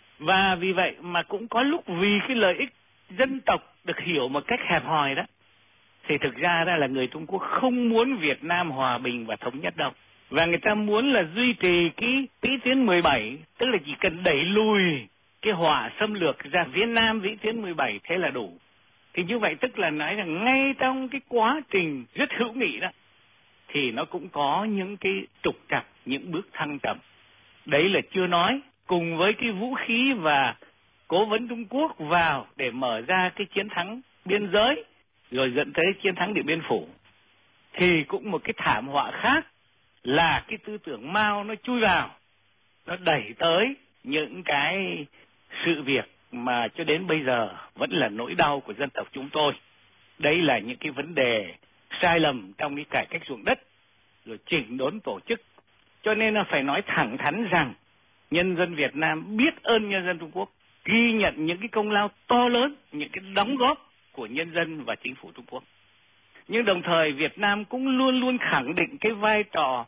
Và vì vậy mà cũng có lúc vì cái lợi ích dân tộc được hiểu một cách hẹp hòi đó, thì thực ra là người Trung Quốc không muốn Việt Nam hòa bình và thống nhất đâu. Và người ta muốn là duy trì cái vĩ tuyến 17, tức là chỉ cần đẩy lùi cái họa xâm lược ra phía Nam vĩ tuyến 17 thế là đủ. Thì như vậy tức là nói rằng ngay trong cái quá trình rất hữu nghị đó, thì nó cũng có những cái trục trặc, những bước thăng trầm. Đấy là chưa nói, cùng với cái vũ khí và cố vấn Trung Quốc vào để mở ra cái chiến thắng biên giới, rồi dẫn tới chiến thắng Điện Biên Phủ, thì cũng một cái thảm họa khác là cái tư tưởng Mao nó chui vào, nó đẩy tới những cái sự việc mà cho đến bây giờ vẫn là nỗi đau của dân tộc chúng tôi. Đấy là những cái vấn đề sai lầm trong cái cải cách ruộng đất, rồi chỉnh đốn tổ chức. Cho nên là phải nói thẳng thắn rằng nhân dân Việt Nam biết ơn nhân dân Trung Quốc, ghi nhận những cái công lao to lớn, những cái đóng góp của nhân dân và chính phủ Trung Quốc. Nhưng đồng thời Việt Nam cũng luôn luôn khẳng định cái vai trò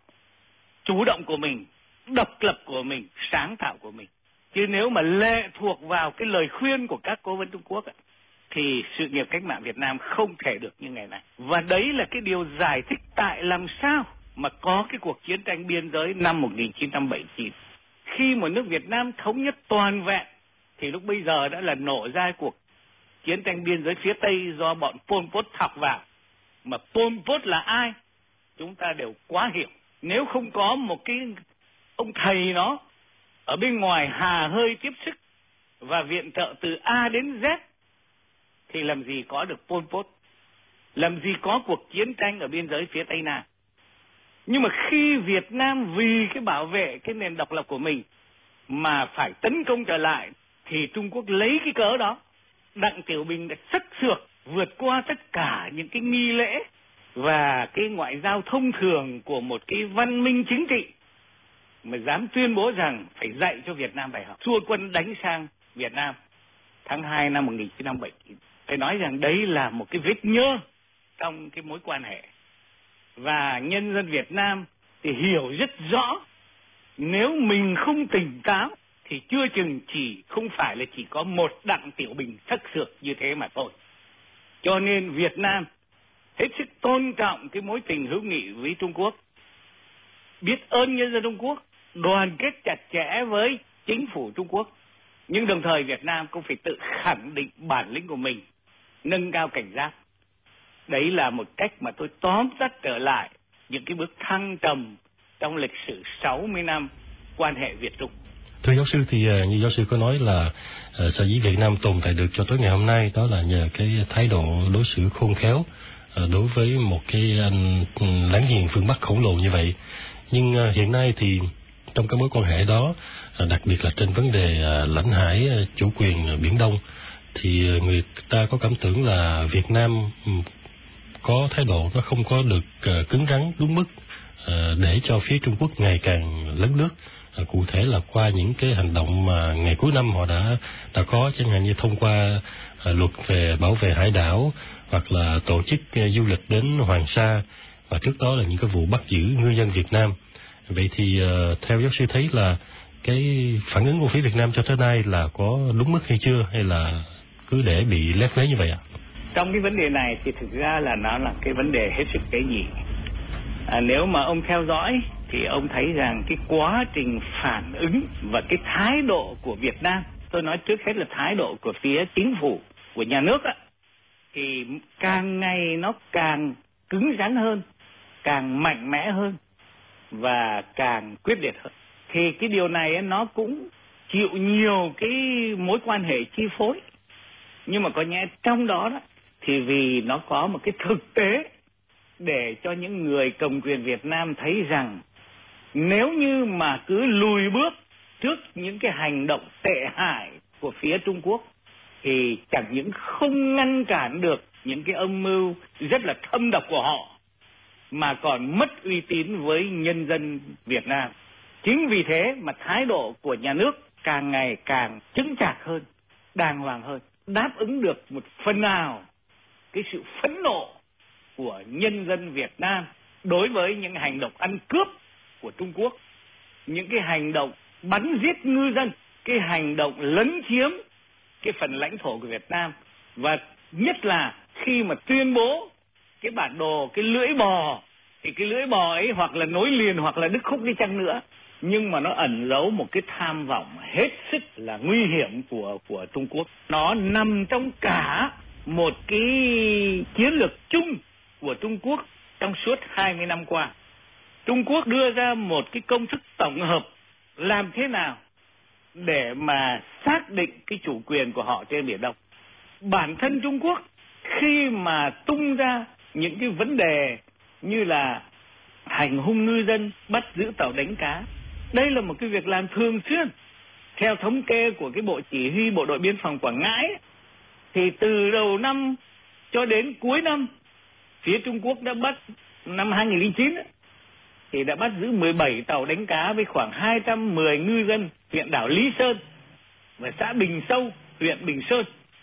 chủ động của mình, độc lập của mình, sáng tạo của mình. Chứ nếu mà lệ thuộc vào cái lời khuyên của các cố vấn Trung Quốc ấy, thì sự nghiệp cách mạng Việt Nam không thể được như ngày nay. Và đấy là cái điều giải thích tại làm sao mà có cái cuộc chiến tranh biên giới năm 1979. Khi một nước Việt Nam thống nhất toàn vẹn, thì lúc bây giờ đã là nổ ra cuộc chiến tranh biên giới phía Tây do bọn Pol Pot thọc vào. Mà Pol Pot là ai? Chúng ta đều quá hiểu. Nếu không có một cái ông thầy nó ở bên ngoài hà hơi tiếp sức và viện trợ từ A đến Z, thì làm gì có được Pol Pot, làm gì có cuộc chiến tranh ở biên giới phía Tây Nam. Nhưng mà khi Việt Nam vì cái bảo vệ cái nền độc lập của mình mà phải tấn công trở lại, thì Trung Quốc lấy cái cớ đó. Đặng Tiểu Bình đã sắc sược vượt qua tất cả những cái nghi lễ và cái ngoại giao thông thường của một cái văn minh chính trị, mà dám tuyên bố rằng phải dạy cho Việt Nam bài học, xua quân đánh sang Việt Nam tháng 2 năm 1979. Phải nói rằng đấy là một cái vết nhơ trong cái mối quan hệ. Và nhân dân Việt Nam thì hiểu rất rõ, nếu mình không tỉnh táo thì chưa chừng không phải là chỉ có một Đặng Tiểu Bình sắc sược như thế mà thôi. Cho nên Việt Nam hết sức tôn trọng cái mối tình hữu nghị với Trung Quốc, biết ơn nhân dân Trung Quốc, đoàn kết chặt chẽ với chính phủ Trung Quốc. Nhưng đồng thời Việt Nam cũng phải tự khẳng định bản lĩnh của mình, nâng cao cảnh giác. Đấy là một cách mà tôi tóm tắt trở lại những cái bước thăng trầm trong lịch sử 60 năm quan hệ Việt-Trung. Thưa giáo sư, thì như giáo sư có nói là sở dĩ Việt Nam tồn tại được cho tới ngày hôm nay đó là nhờ cái thái độ đối xử khôn khéo đối với một cái láng giềng phương Bắc khổng lồ như vậy. Nhưng hiện nay thì trong cái mối quan hệ đó, đặc biệt là trên vấn đề lãnh hải, chủ quyền Biển Đông, thì người ta có cảm tưởng là Việt Nam có thái độ nó không có được cứng rắn đúng mức để cho phía Trung Quốc ngày càng lấn lướt. Cụ thể là qua những cái hành động mà ngày cuối năm họ đã có, chẳng hạn như thông qua luật về bảo vệ hải đảo, hoặc là tổ chức du lịch đến Hoàng Sa, và trước đó là những cái vụ bắt giữ ngư dân Việt Nam. Vậy thì theo giáo sư thấy là cái phản ứng của phía Việt Nam cho tới nay là có đúng mức hay chưa, hay là cứ để bị lép vế như vậy ạ? Trong cái vấn đề này thì thực ra là nó là cái vấn đề hết sức tế nhị. Nếu mà ông theo dõi thì ông thấy rằng cái quá trình phản ứng và cái thái độ của Việt Nam, tôi nói trước hết là thái độ của phía chính phủ, của nhà nước á, thì càng ngày nó càng cứng rắn hơn, càng mạnh mẽ hơn và càng quyết liệt hơn. Thì cái điều này nó cũng chịu nhiều cái mối quan hệ chi phối. Nhưng mà có nhẽ trong đó thì vì nó có một cái thực tế để cho những người cầm quyền Việt Nam thấy rằng nếu như mà cứ lùi bước trước những cái hành động tệ hại của phía Trung Quốc thì chẳng những không ngăn cản được những cái âm mưu rất là thâm độc của họ, mà còn mất uy tín với nhân dân Việt Nam. Chính vì thế mà thái độ của nhà nước càng ngày càng chững chạc hơn, đàng hoàng hơn, đáp ứng được một phần nào cái sự phẫn nộ của nhân dân Việt Nam đối với những hành động ăn cướp của Trung Quốc, những cái hành động bắn giết ngư dân, cái hành động lấn chiếm cái phần lãnh thổ của Việt Nam, và nhất là khi mà tuyên bố cái bản đồ, cái lưỡi bò, thì cái lưỡi bò ấy hoặc là nối liền hoặc là đứt khúc đi chăng nữa, nhưng mà nó ẩn giấu một cái tham vọng hết sức là nguy hiểm của Trung Quốc. Nó nằm trong cả một cái chiến lược chung của Trung Quốc trong suốt 20 năm qua. Trung Quốc đưa ra một cái công thức tổng hợp làm thế nào để mà xác định cái chủ quyền của họ trên Biển Đông. Bản thân Trung Quốc khi mà tung ra những cái vấn đề như là hành hung ngư dân, bắt giữ tàu đánh cá, đây là một cái việc làm thường xuyên. Theo thống kê của cái Bộ Chỉ huy Bộ đội Biên phòng Quảng Ngãi thì từ đầu năm cho đến cuối năm, phía Trung Quốc đã bắt, năm 2009 thì đã bắt giữ 17 tàu đánh cá với khoảng 210 ngư dân huyện đảo Lý Sơn và xã Bình Sâu, huyện Bình Sơn.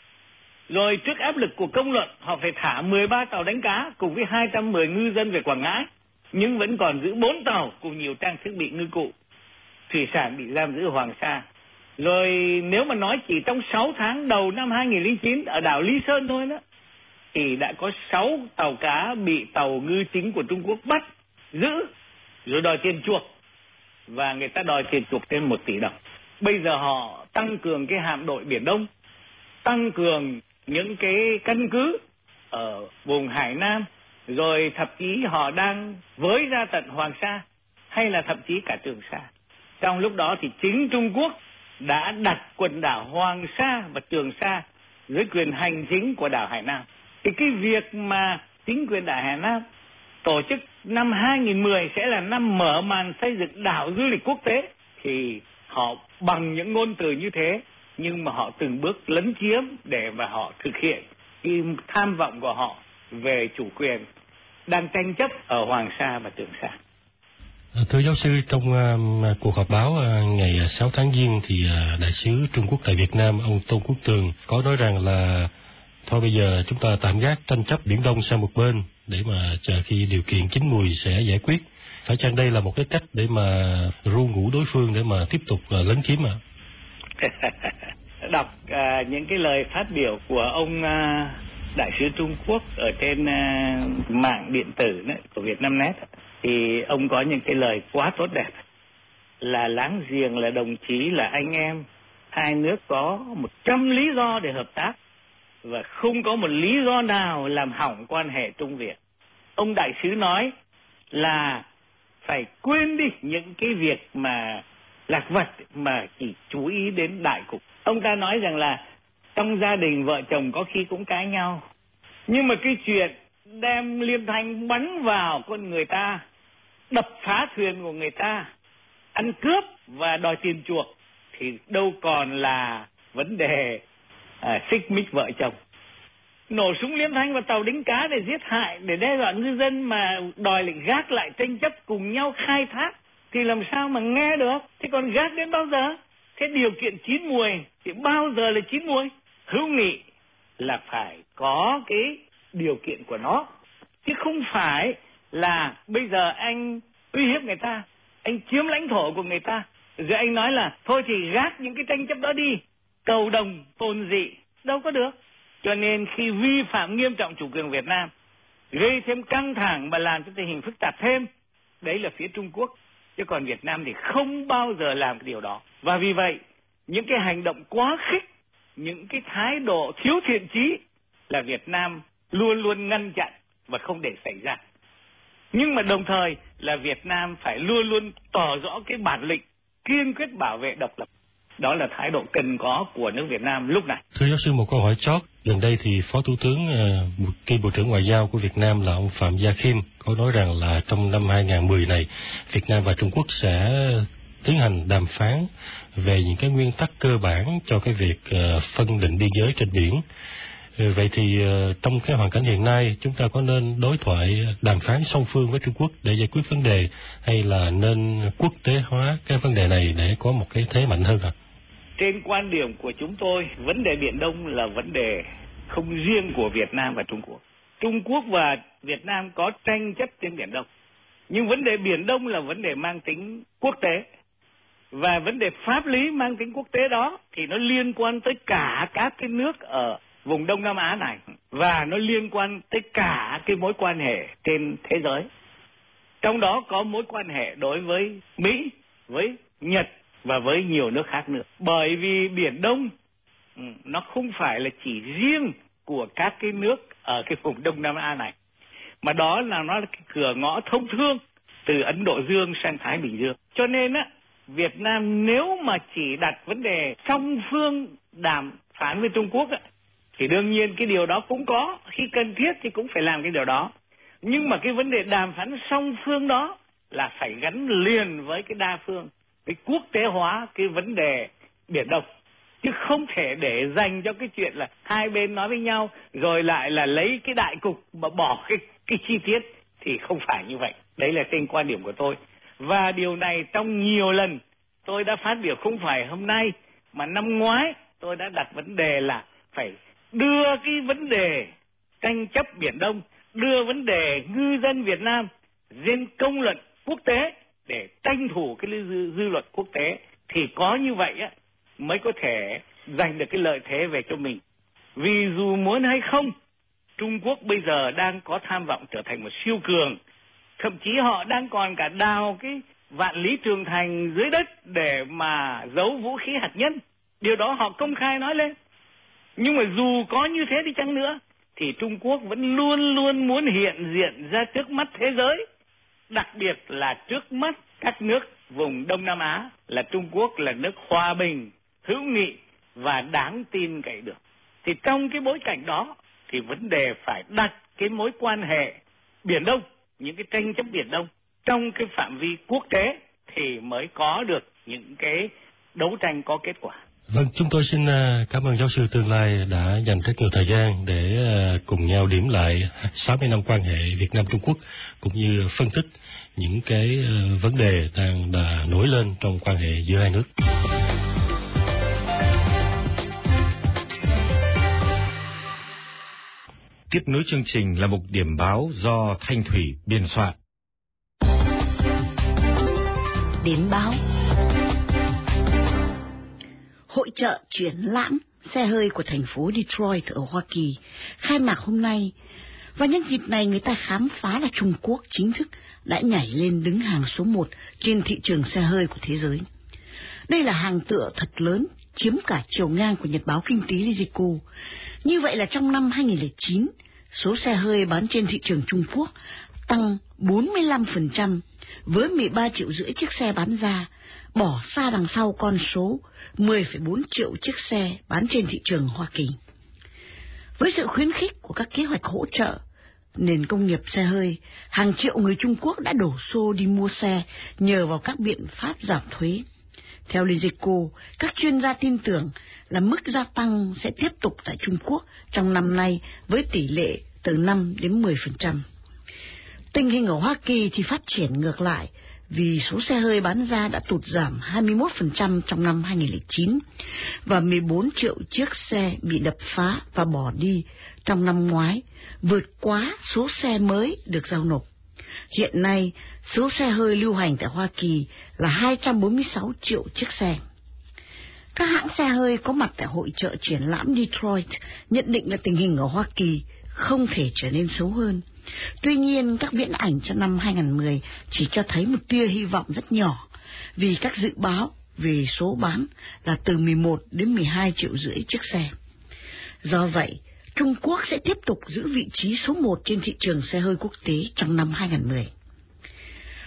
Rồi trước áp lực của công luận, họ phải thả 13 tàu đánh cá cùng với 210 ngư dân về Quảng Ngãi, nhưng vẫn còn giữ 4 tàu cùng nhiều trang thiết bị ngư cụ. Thủy sản bị giam giữ ở Hoàng Sa. Rồi nếu mà nói chỉ trong 6 tháng đầu năm 2009 ở đảo Lý Sơn thôi đó, thì đã có 6 tàu cá bị tàu ngư chính của Trung Quốc bắt, giữ, rồi đòi tiền chuộc. Và người ta đòi tiền chuộc trên 1 tỷ đồng. Bây giờ họ tăng cường cái hạm đội Biển Đông, tăng cường những cái căn cứ ở vùng Hải Nam, rồi thậm chí họ đang với ra tận Hoàng Sa, hay là thậm chí cả Trường Sa. Trong lúc đó thì chính Trung Quốc đã đặt quần đảo Hoàng Sa và Trường Sa dưới quyền hành chính của đảo Hải Nam. Thì cái việc mà chính quyền đảo Hải Nam tổ chức năm 2010 sẽ là năm mở màn xây dựng đảo du lịch quốc tế, thì họ bằng những ngôn từ như thế, nhưng mà họ từng bước lấn chiếm để mà họ thực hiện cái tham vọng của họ về chủ quyền đang tranh chấp ở Hoàng Sa và Trường Sa. Thưa giáo sư, trong cuộc họp báo ngày 6 tháng Giêng thì đại sứ Trung Quốc tại Việt Nam, ông Tôn Quốc Tường có nói rằng là thôi bây giờ chúng ta tạm gác tranh chấp Biển Đông sang một bên để mà chờ khi điều kiện chín mùi sẽ giải quyết. Phải chăng đây là một cái cách để mà ru ngủ đối phương để mà tiếp tục lấn chiếm ạ? Đọc những cái lời phát biểu của ông đại sứ Trung Quốc ở trên mạng điện tử của Vietnamnet, thì ông có những cái lời quá tốt đẹp, là láng giềng, là đồng chí, là anh em, hai nước có 100 lý do để hợp tác và không có một lý do nào làm hỏng quan hệ Trung Việt. Ông đại sứ nói là phải quên đi những cái việc mà lạc vặt mà chỉ chú ý đến đại cục. Ông ta nói rằng là trong gia đình vợ chồng có khi cũng cãi nhau, nhưng mà cái chuyện đem liên thanh bắn vào con người ta, đập phá thuyền của người ta, ăn cướp và đòi tiền chuộc thì đâu còn là vấn đề xích mích vợ chồng. Nổ súng liên thanh vào tàu đánh cá để giết hại, để đe dọa ngư dân mà đòi lại gác lại tranh chấp cùng nhau khai thác thì làm sao mà nghe được? Thế còn gác đến bao giờ? Thế điều kiện chín muồi thì bao giờ là chín muồi? Hữu nghị là phải có cái điều kiện của nó, chứ không phải là bây giờ anh uy hiếp người ta, anh chiếm lãnh thổ của người ta, rồi anh nói là thôi thì gác những cái tranh chấp đó đi, cầu đồng tồn dị, đâu có được. Cho nên khi vi phạm nghiêm trọng chủ quyền Việt Nam, gây thêm căng thẳng và làm cho tình hình phức tạp thêm, đấy là phía Trung Quốc. Chứ còn Việt Nam thì không bao giờ làm cái điều đó. Và vì vậy, những cái hành động quá khích, những cái thái độ thiếu thiện chí là Việt Nam luôn luôn ngăn chặn và không để xảy ra. Nhưng mà đồng thời là Việt Nam phải luôn luôn tỏ rõ cái bản lĩnh kiên quyết bảo vệ độc lập. Đó là thái độ cần có của nước Việt Nam lúc này. Thưa giáo sư, một câu hỏi chót. Gần đây thì Phó Thủ tướng kiêm Bộ trưởng Ngoại giao của Việt Nam là ông Phạm Gia Khiêm có nói rằng là trong năm 2010 này, Việt Nam và Trung Quốc sẽ tiến hành đàm phán về những cái nguyên tắc cơ bản cho cái việc phân định biên giới trên biển. Vậy thì trong cái hoàn cảnh hiện nay, chúng ta có nên đối thoại đàm phán song phương với Trung Quốc để giải quyết vấn đề, hay là nên quốc tế hóa cái vấn đề này để có một cái thế mạnh hơn ạ? Trên quan điểm của chúng tôi, vấn đề Biển Đông là vấn đề không riêng của Việt Nam và Trung Quốc. Trung Quốc và Việt Nam có tranh chấp trên Biển Đông. Nhưng vấn đề Biển Đông là vấn đề mang tính quốc tế. Và vấn đề pháp lý mang tính quốc tế đó thì nó liên quan tới cả các cái nước ở vùng Đông Nam Á này. Và nó liên quan tới cả cái mối quan hệ trên thế giới. Trong đó có mối quan hệ đối với Mỹ, với Nhật và với nhiều nước khác nữa. Bởi vì Biển Đông nó không phải là chỉ riêng của các cái nước ở cái vùng Đông Nam Á này, mà đó là nó là cái cửa ngõ thông thương từ Ấn Độ Dương sang Thái Bình Dương. Cho nên á, Việt Nam nếu mà chỉ đặt vấn đề song phương đàm phán với Trung Quốc á, thì đương nhiên cái điều đó cũng có, khi cần thiết thì cũng phải làm cái điều đó. Nhưng mà cái vấn đề đàm phán song phương đó là phải gắn liền với cái đa phương, cái quốc tế hóa cái vấn đề Biển Đông. Chứ không thể để dành cho cái chuyện là hai bên nói với nhau rồi lại là lấy cái đại cục mà bỏ cái chi tiết, thì không phải như vậy. Đấy là trên quan điểm của tôi. Và điều này trong nhiều lần tôi đã phát biểu, không phải hôm nay mà năm ngoái tôi đã đặt vấn đề là phải đưa cái vấn đề tranh chấp Biển Đông, đưa vấn đề ngư dân Việt Nam lên công luận quốc tế để tranh thủ cái dư luận quốc tế, thì có như vậy á mới có thể giành được cái lợi thế về cho mình. Vì dù muốn hay không, Trung Quốc bây giờ đang có tham vọng trở thành một siêu cường. Thậm chí họ đang còn cả đào cái vạn lý trường thành dưới đất để mà giấu vũ khí hạt nhân. Điều đó họ công khai nói lên. Nhưng mà dù có như thế đi chăng nữa, thì Trung Quốc vẫn luôn luôn muốn hiện diện ra trước mắt thế giới. Đặc biệt là trước mắt các nước vùng Đông Nam Á, là Trung Quốc là nước hòa bình, hữu nghị và đáng tin cậy được. Thì trong cái bối cảnh đó thì vấn đề phải đặt cái mối quan hệ Biển Đông, những cái tranh chấp Biển Đông trong cái phạm vi quốc tế thì mới có được những cái đấu tranh có kết quả. Vâng, chúng tôi xin cảm ơn giáo sư Tương Lai đã dành rất nhiều thời gian để cùng nhau điểm lại 60 năm quan hệ Việt Nam-Trung Quốc, cũng như phân tích những cái vấn đề đang nổi lên trong quan hệ giữa hai nước. Tiếp nối chương trình là mục điểm báo do Thanh Thủy biên soạn. Điểm báo. Hội chợ triển lãm xe hơi của thành phố Detroit ở Hoa Kỳ khai mạc hôm nay, và nhân dịp này người ta khám phá là Trung Quốc chính thức đã nhảy lên đứng hàng số 1 trên thị trường xe hơi của thế giới. Đây là hàng tựa thật lớn, chiếm cả chiều ngang của nhật báo kinh tế Lizico. Như vậy là trong năm 2009, số xe hơi bán trên thị trường Trung Quốc tăng 45%, với 13,5 triệu chiếc xe bán ra, bỏ xa đằng sau con số 10,4 triệu chiếc xe bán trên thị trường Hoa Kỳ. Với sự khuyến khích của các kế hoạch hỗ trợ nền công nghiệp xe hơi, hàng triệu người Trung Quốc đã đổ xô đi mua xe nhờ vào các biện pháp giảm thuế. Theo Lizico, các chuyên gia tin tưởng là mức gia tăng sẽ tiếp tục tại Trung Quốc trong năm nay với tỷ lệ từ 5 đến 10%. Tình hình ở Hoa Kỳ thì phát triển ngược lại, vì số xe hơi bán ra đã tụt giảm 21% trong năm 2009 và 14 triệu chiếc xe bị đập phá và bỏ đi trong năm ngoái, vượt quá số xe mới được giao nộp. Hiện nay, số xe hơi lưu hành tại Hoa Kỳ là 246 triệu chiếc xe. Các hãng xe hơi có mặt tại hội chợ triển lãm Detroit nhận định là tình hình ở Hoa Kỳ không thể trở nên xấu hơn. Tuy nhiên, các viễn ảnh cho năm 2010 chỉ cho thấy một tia hy vọng rất nhỏ, vì các dự báo về số bán là từ 11 đến 12,5 triệu chiếc xe. Do vậy, Trung Quốc sẽ tiếp tục giữ vị trí số 1 trên thị trường xe hơi quốc tế trong năm 2010.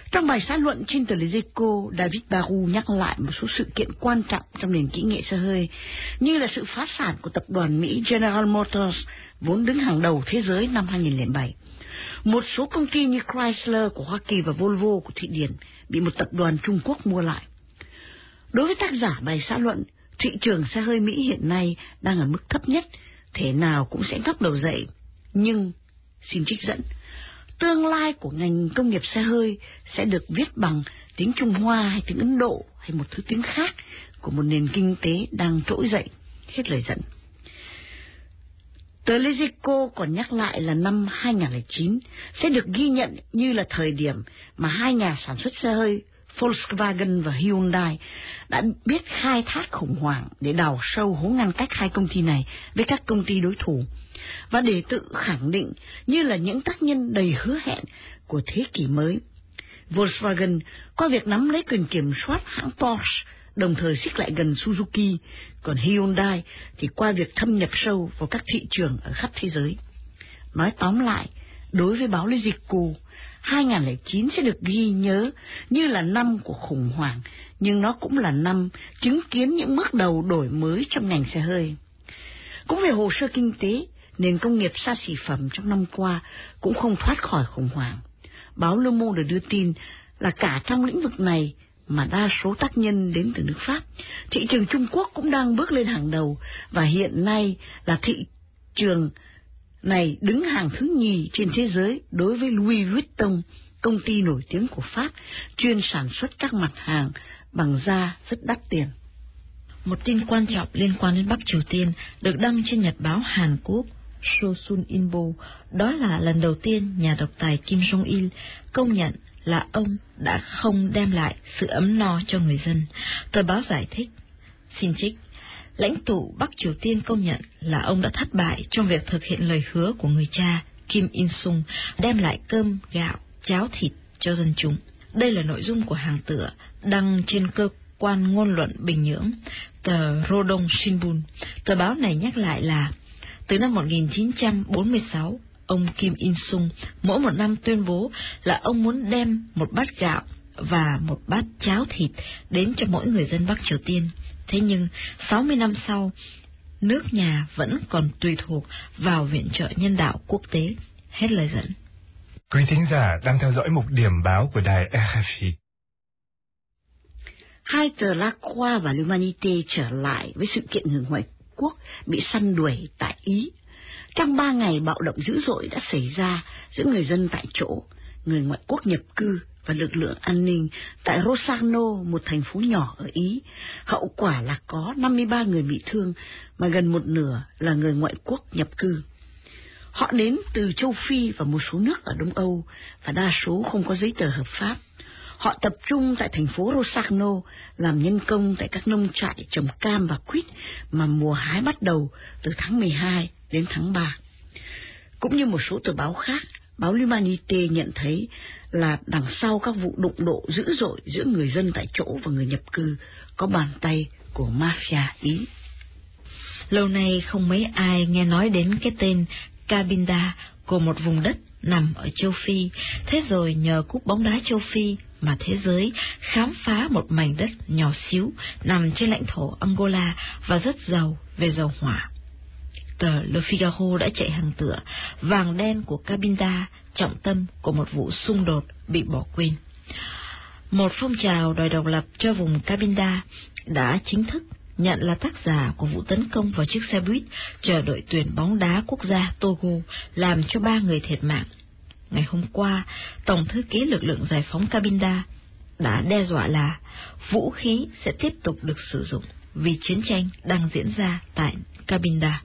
Trong bài xã luận trên tờ Lezico, David Baru nhắc lại một số sự kiện quan trọng trong nền kỹ nghệ xe hơi, như là sự phá sản của tập đoàn Mỹ General Motors, vốn đứng hàng đầu thế giới năm 2007. Một số công ty như Chrysler của Hoa Kỳ và Volvo của Thụy Điển bị một tập đoàn Trung Quốc mua lại. Đối với tác giả bài xã luận, thị trường xe hơi Mỹ hiện nay đang ở mức thấp nhất, thể nào cũng sẽ ngóc đầu dậy. Nhưng, xin trích dẫn, tương lai của ngành công nghiệp xe hơi sẽ được viết bằng tiếng Trung Hoa hay tiếng Ấn Độ hay một thứ tiếng khác của một nền kinh tế đang trỗi dậy. Hết lời dẫn. Tờ Lezico còn nhắc lại là năm 2009 sẽ được ghi nhận như là thời điểm mà hai nhà sản xuất xe hơi Volkswagen và Hyundai đã biết khai thác khủng hoảng để đào sâu hố ngăn cách hai công ty này với các công ty đối thủ, và để tự khẳng định như là những tác nhân đầy hứa hẹn của thế kỷ mới. Volkswagen qua việc nắm lấy quyền kiểm soát hãng Porsche, đồng thời xích lại gần Suzuki, còn Hyundai thì qua việc thâm nhập sâu vào các thị trường ở khắp thế giới. Nói tóm lại, đối với báo Lezico, 2009 sẽ được ghi nhớ như là năm của khủng hoảng, nhưng nó cũng là năm chứng kiến những bước đầu đổi mới trong ngành xe hơi. Cũng về hồ sơ kinh tế, nền công nghiệp xa xỉ phẩm trong năm qua cũng không thoát khỏi khủng hoảng. Báo Le Monde đưa tin là cả trong lĩnh vực này mà đa số tác nhân đến từ nước Pháp, thị trường Trung Quốc cũng đang bước lên hàng đầu, và hiện nay là thị trường này đứng hàng thứ nhì trên thế giới đối với Louis Vuitton, công ty nổi tiếng của Pháp, chuyên sản xuất các mặt hàng bằng da rất đắt tiền. Một tin quan trọng liên quan đến Bắc Triều Tiên được đăng trên nhật báo Hàn Quốc Chosun Ilbo, đó là lần đầu tiên nhà độc tài Kim Jong-il công nhận là ông đã không đem lại sự ấm no cho người dân. Tờ báo giải thích, xin trích, lãnh tụ Bắc Triều Tiên công nhận là ông đã thất bại trong việc thực hiện lời hứa của người cha Kim Il-sung đem lại cơm, gạo, cháo thịt cho dân chúng. Đây là nội dung của hàng tựa đăng trên cơ quan ngôn luận Bình Nhưỡng, tờ Rodong Shinbun. Tờ báo này nhắc lại là từ năm 1946, ông Kim Il-sung mỗi một năm tuyên bố là ông muốn đem một bát gạo và một bát cháo thịt đến cho mỗi người dân Bắc Triều Tiên. Thế nhưng 60 năm sau, nước nhà vẫn còn tùy thuộc vào viện trợ nhân đạo quốc tế. Hết lời dẫn. Quý thính giả đang theo dõi mục điểm báo của đài RFI. Hai tờ La Croix và L'Humanité trở lại với sự kiện người ngoại quốc bị săn đuổi tại Ý. Trong 3 ngày, bạo động dữ dội đã xảy ra giữa người dân tại chỗ, người ngoại quốc nhập cư và lực lượng an ninh tại Rossano, một thành phố nhỏ ở Ý. Hậu quả là có 53 người bị thương, mà gần một nửa là người ngoại quốc nhập cư. Họ đến từ châu Phi và một số nước ở Đông Âu, và đa số không có giấy tờ hợp pháp. Họ tập trung tại thành phố Rossano, làm nhân công tại các nông trại trồng cam và quýt mà mùa hái bắt đầu từ tháng 12 đến tháng 3. Cũng như một số tờ báo khác, báo L'Humanité nhận thấy là đằng sau các vụ đụng độ dữ dội giữa người dân tại chỗ và người nhập cư có bàn tay của mafia Ý. Lâu nay không mấy ai nghe nói đến cái tên Cabinda của một vùng đất nằm ở châu Phi. Thế rồi nhờ cúp bóng đá châu Phi mà thế giới khám phá một mảnh đất nhỏ xíu nằm trên lãnh thổ Angola và rất giàu về dầu hỏa. Tờ Le Figaro đã chạy hàng tựa vàng đen của Cabinda, trọng tâm của một vụ xung đột bị bỏ quên. Một phong trào đòi độc lập cho vùng Cabinda đã chính thức nhận là tác giả của vụ tấn công vào chiếc xe buýt chờ đội tuyển bóng đá quốc gia Togo, làm cho 3 người thiệt mạng. Ngày hôm qua, Tổng thư ký lực lượng giải phóng Cabinda đã đe dọa là vũ khí sẽ tiếp tục được sử dụng vì chiến tranh đang diễn ra tại Cabinda.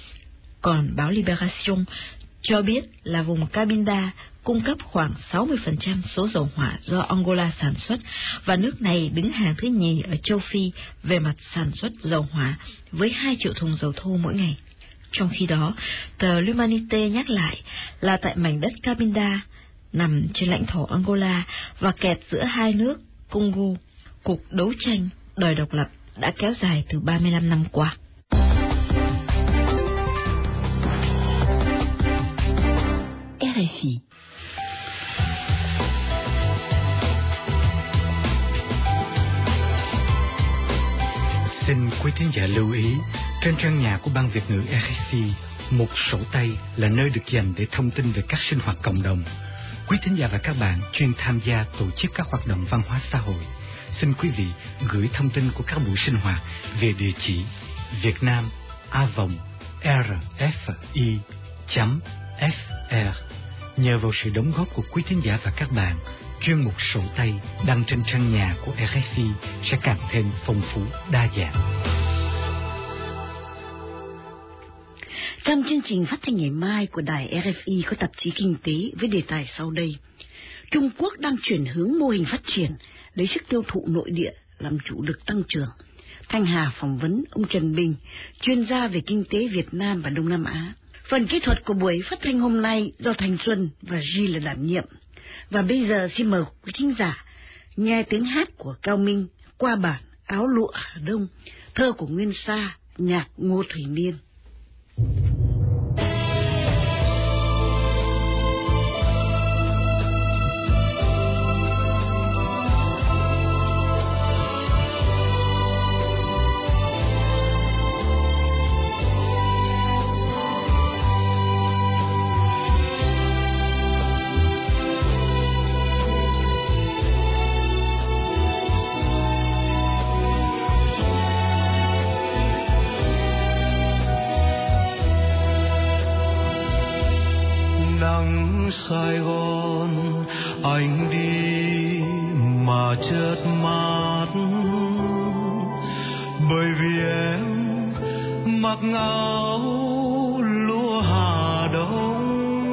Còn báo Libération cho biết là vùng Cabinda cung cấp khoảng 60% số dầu hỏa do Angola sản xuất, và nước này đứng hàng thứ nhì ở châu Phi về mặt sản xuất dầu hỏa với 2 triệu thùng dầu thô mỗi ngày. Trong khi đó, tờ L'Humanité nhắc lại là tại mảnh đất Cabinda nằm trên lãnh thổ Angola và kẹt giữa hai nước Congo, cuộc đấu tranh đòi độc lập đã kéo dài từ 35 năm qua. RFI. Quý thính giả lưu ý, trên trang nhà của Ban Việt ngữ RFI, một sổ tay là nơi được dành để thông tin về các sinh hoạt cộng đồng. Quý thính giả và các bạn chuyên tham gia tổ chức các hoạt động văn hóa xã hội. Xin quý vị gửi thông tin của các buổi sinh hoạt về địa chỉ vietnam@rfi.fr. Nhờ vào sự đóng góp của quý thính giả và các bạn, chuyên mục sổ tay đăng trên trang nhà của RFI sẽ càng thêm phong phú, đa dạng. Trong chương trình phát thanh ngày mai của đài RFI có tạp chí kinh tế với đề tài sau đây: Trung Quốc đang chuyển hướng mô hình phát triển, lấy sức tiêu thụ nội địa làm chủ lực tăng trưởng. Thanh Hà phỏng vấn ông Trần Bình, chuyên gia về kinh tế Việt Nam và Đông Nam Á. Phần kỹ thuật của buổi phát thanh hôm nay do Thành Xuân và G là đảm nhiệm. Và bây giờ xin mời quý thính giả nghe tiếng hát của Cao Minh qua bản Áo Lụa Hà Đông, thơ của Nguyên Sa, nhạc Ngô Thủy Niên. Sài Gòn anh đi mà chợt mắt, bởi vì em mặc áo lụa Hà Đông.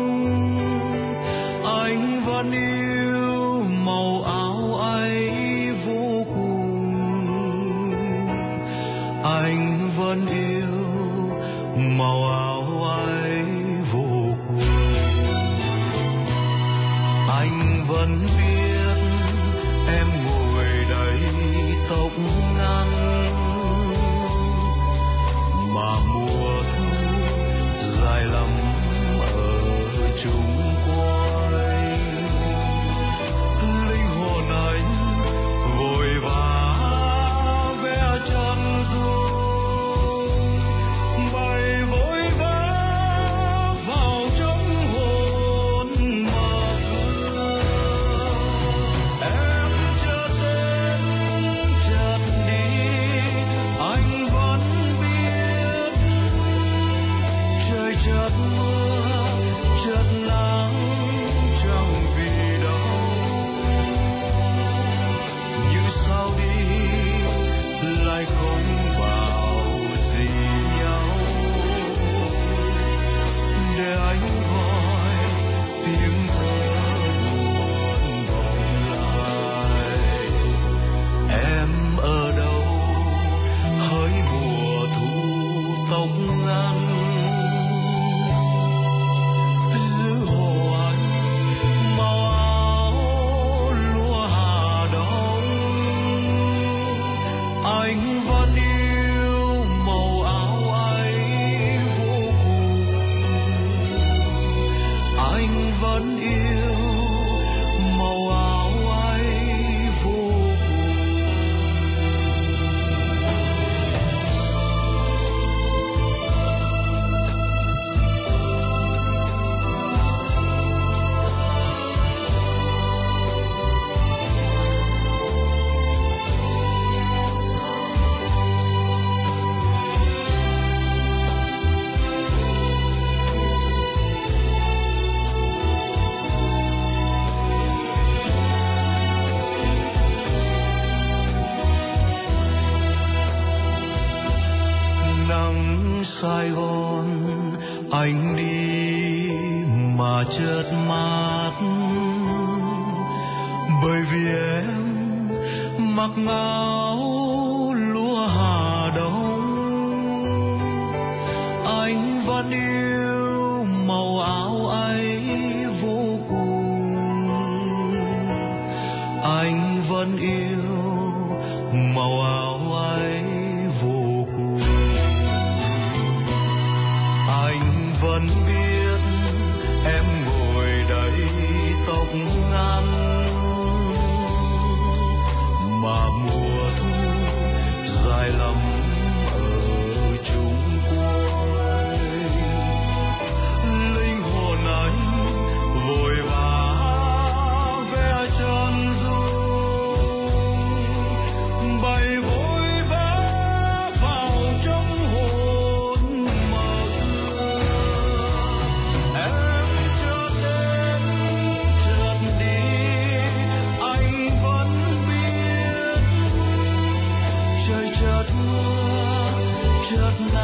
Anh vẫn yêu màu áo ấy vô cùng, anh vẫn yêu màu áo ấy vô cùng. Anh vẫn biết em ngồi đây tóc ngắn, mà mùa thu dài lắm ở chung quanh. Linh hồn anh vội vã vẽ chân dung, bay vội vã vào trong hồn mà em chợt đến chợt đi. Anh vẫn biết trời chợt mưa chợt nắng chẳng vì đâu, như sao đi lại không bảo gì nhau, để anh gọi tiếng thơ buồn bỗng lại. Em ở đâu hỡi mùa thu tóc ngắn, giữ hồ anh màu áo lụa Hà Đông. Anh vẫn yêu màu áo ấy vô cùng, anh vẫn yêu màu áo ấy vô cùng. Nắng Sài Gòn anh đi mà chợt mắt, bởi vì em mặc áo lụa Hà Đông. Anh vẫn yêu màu áo ấy vô cùng, anh vẫn yêu màu áo ấy vô cùng. Anh vẫn biết em ngồi đây tóc ngắn, mà mùa thu dài lắm xưa chợt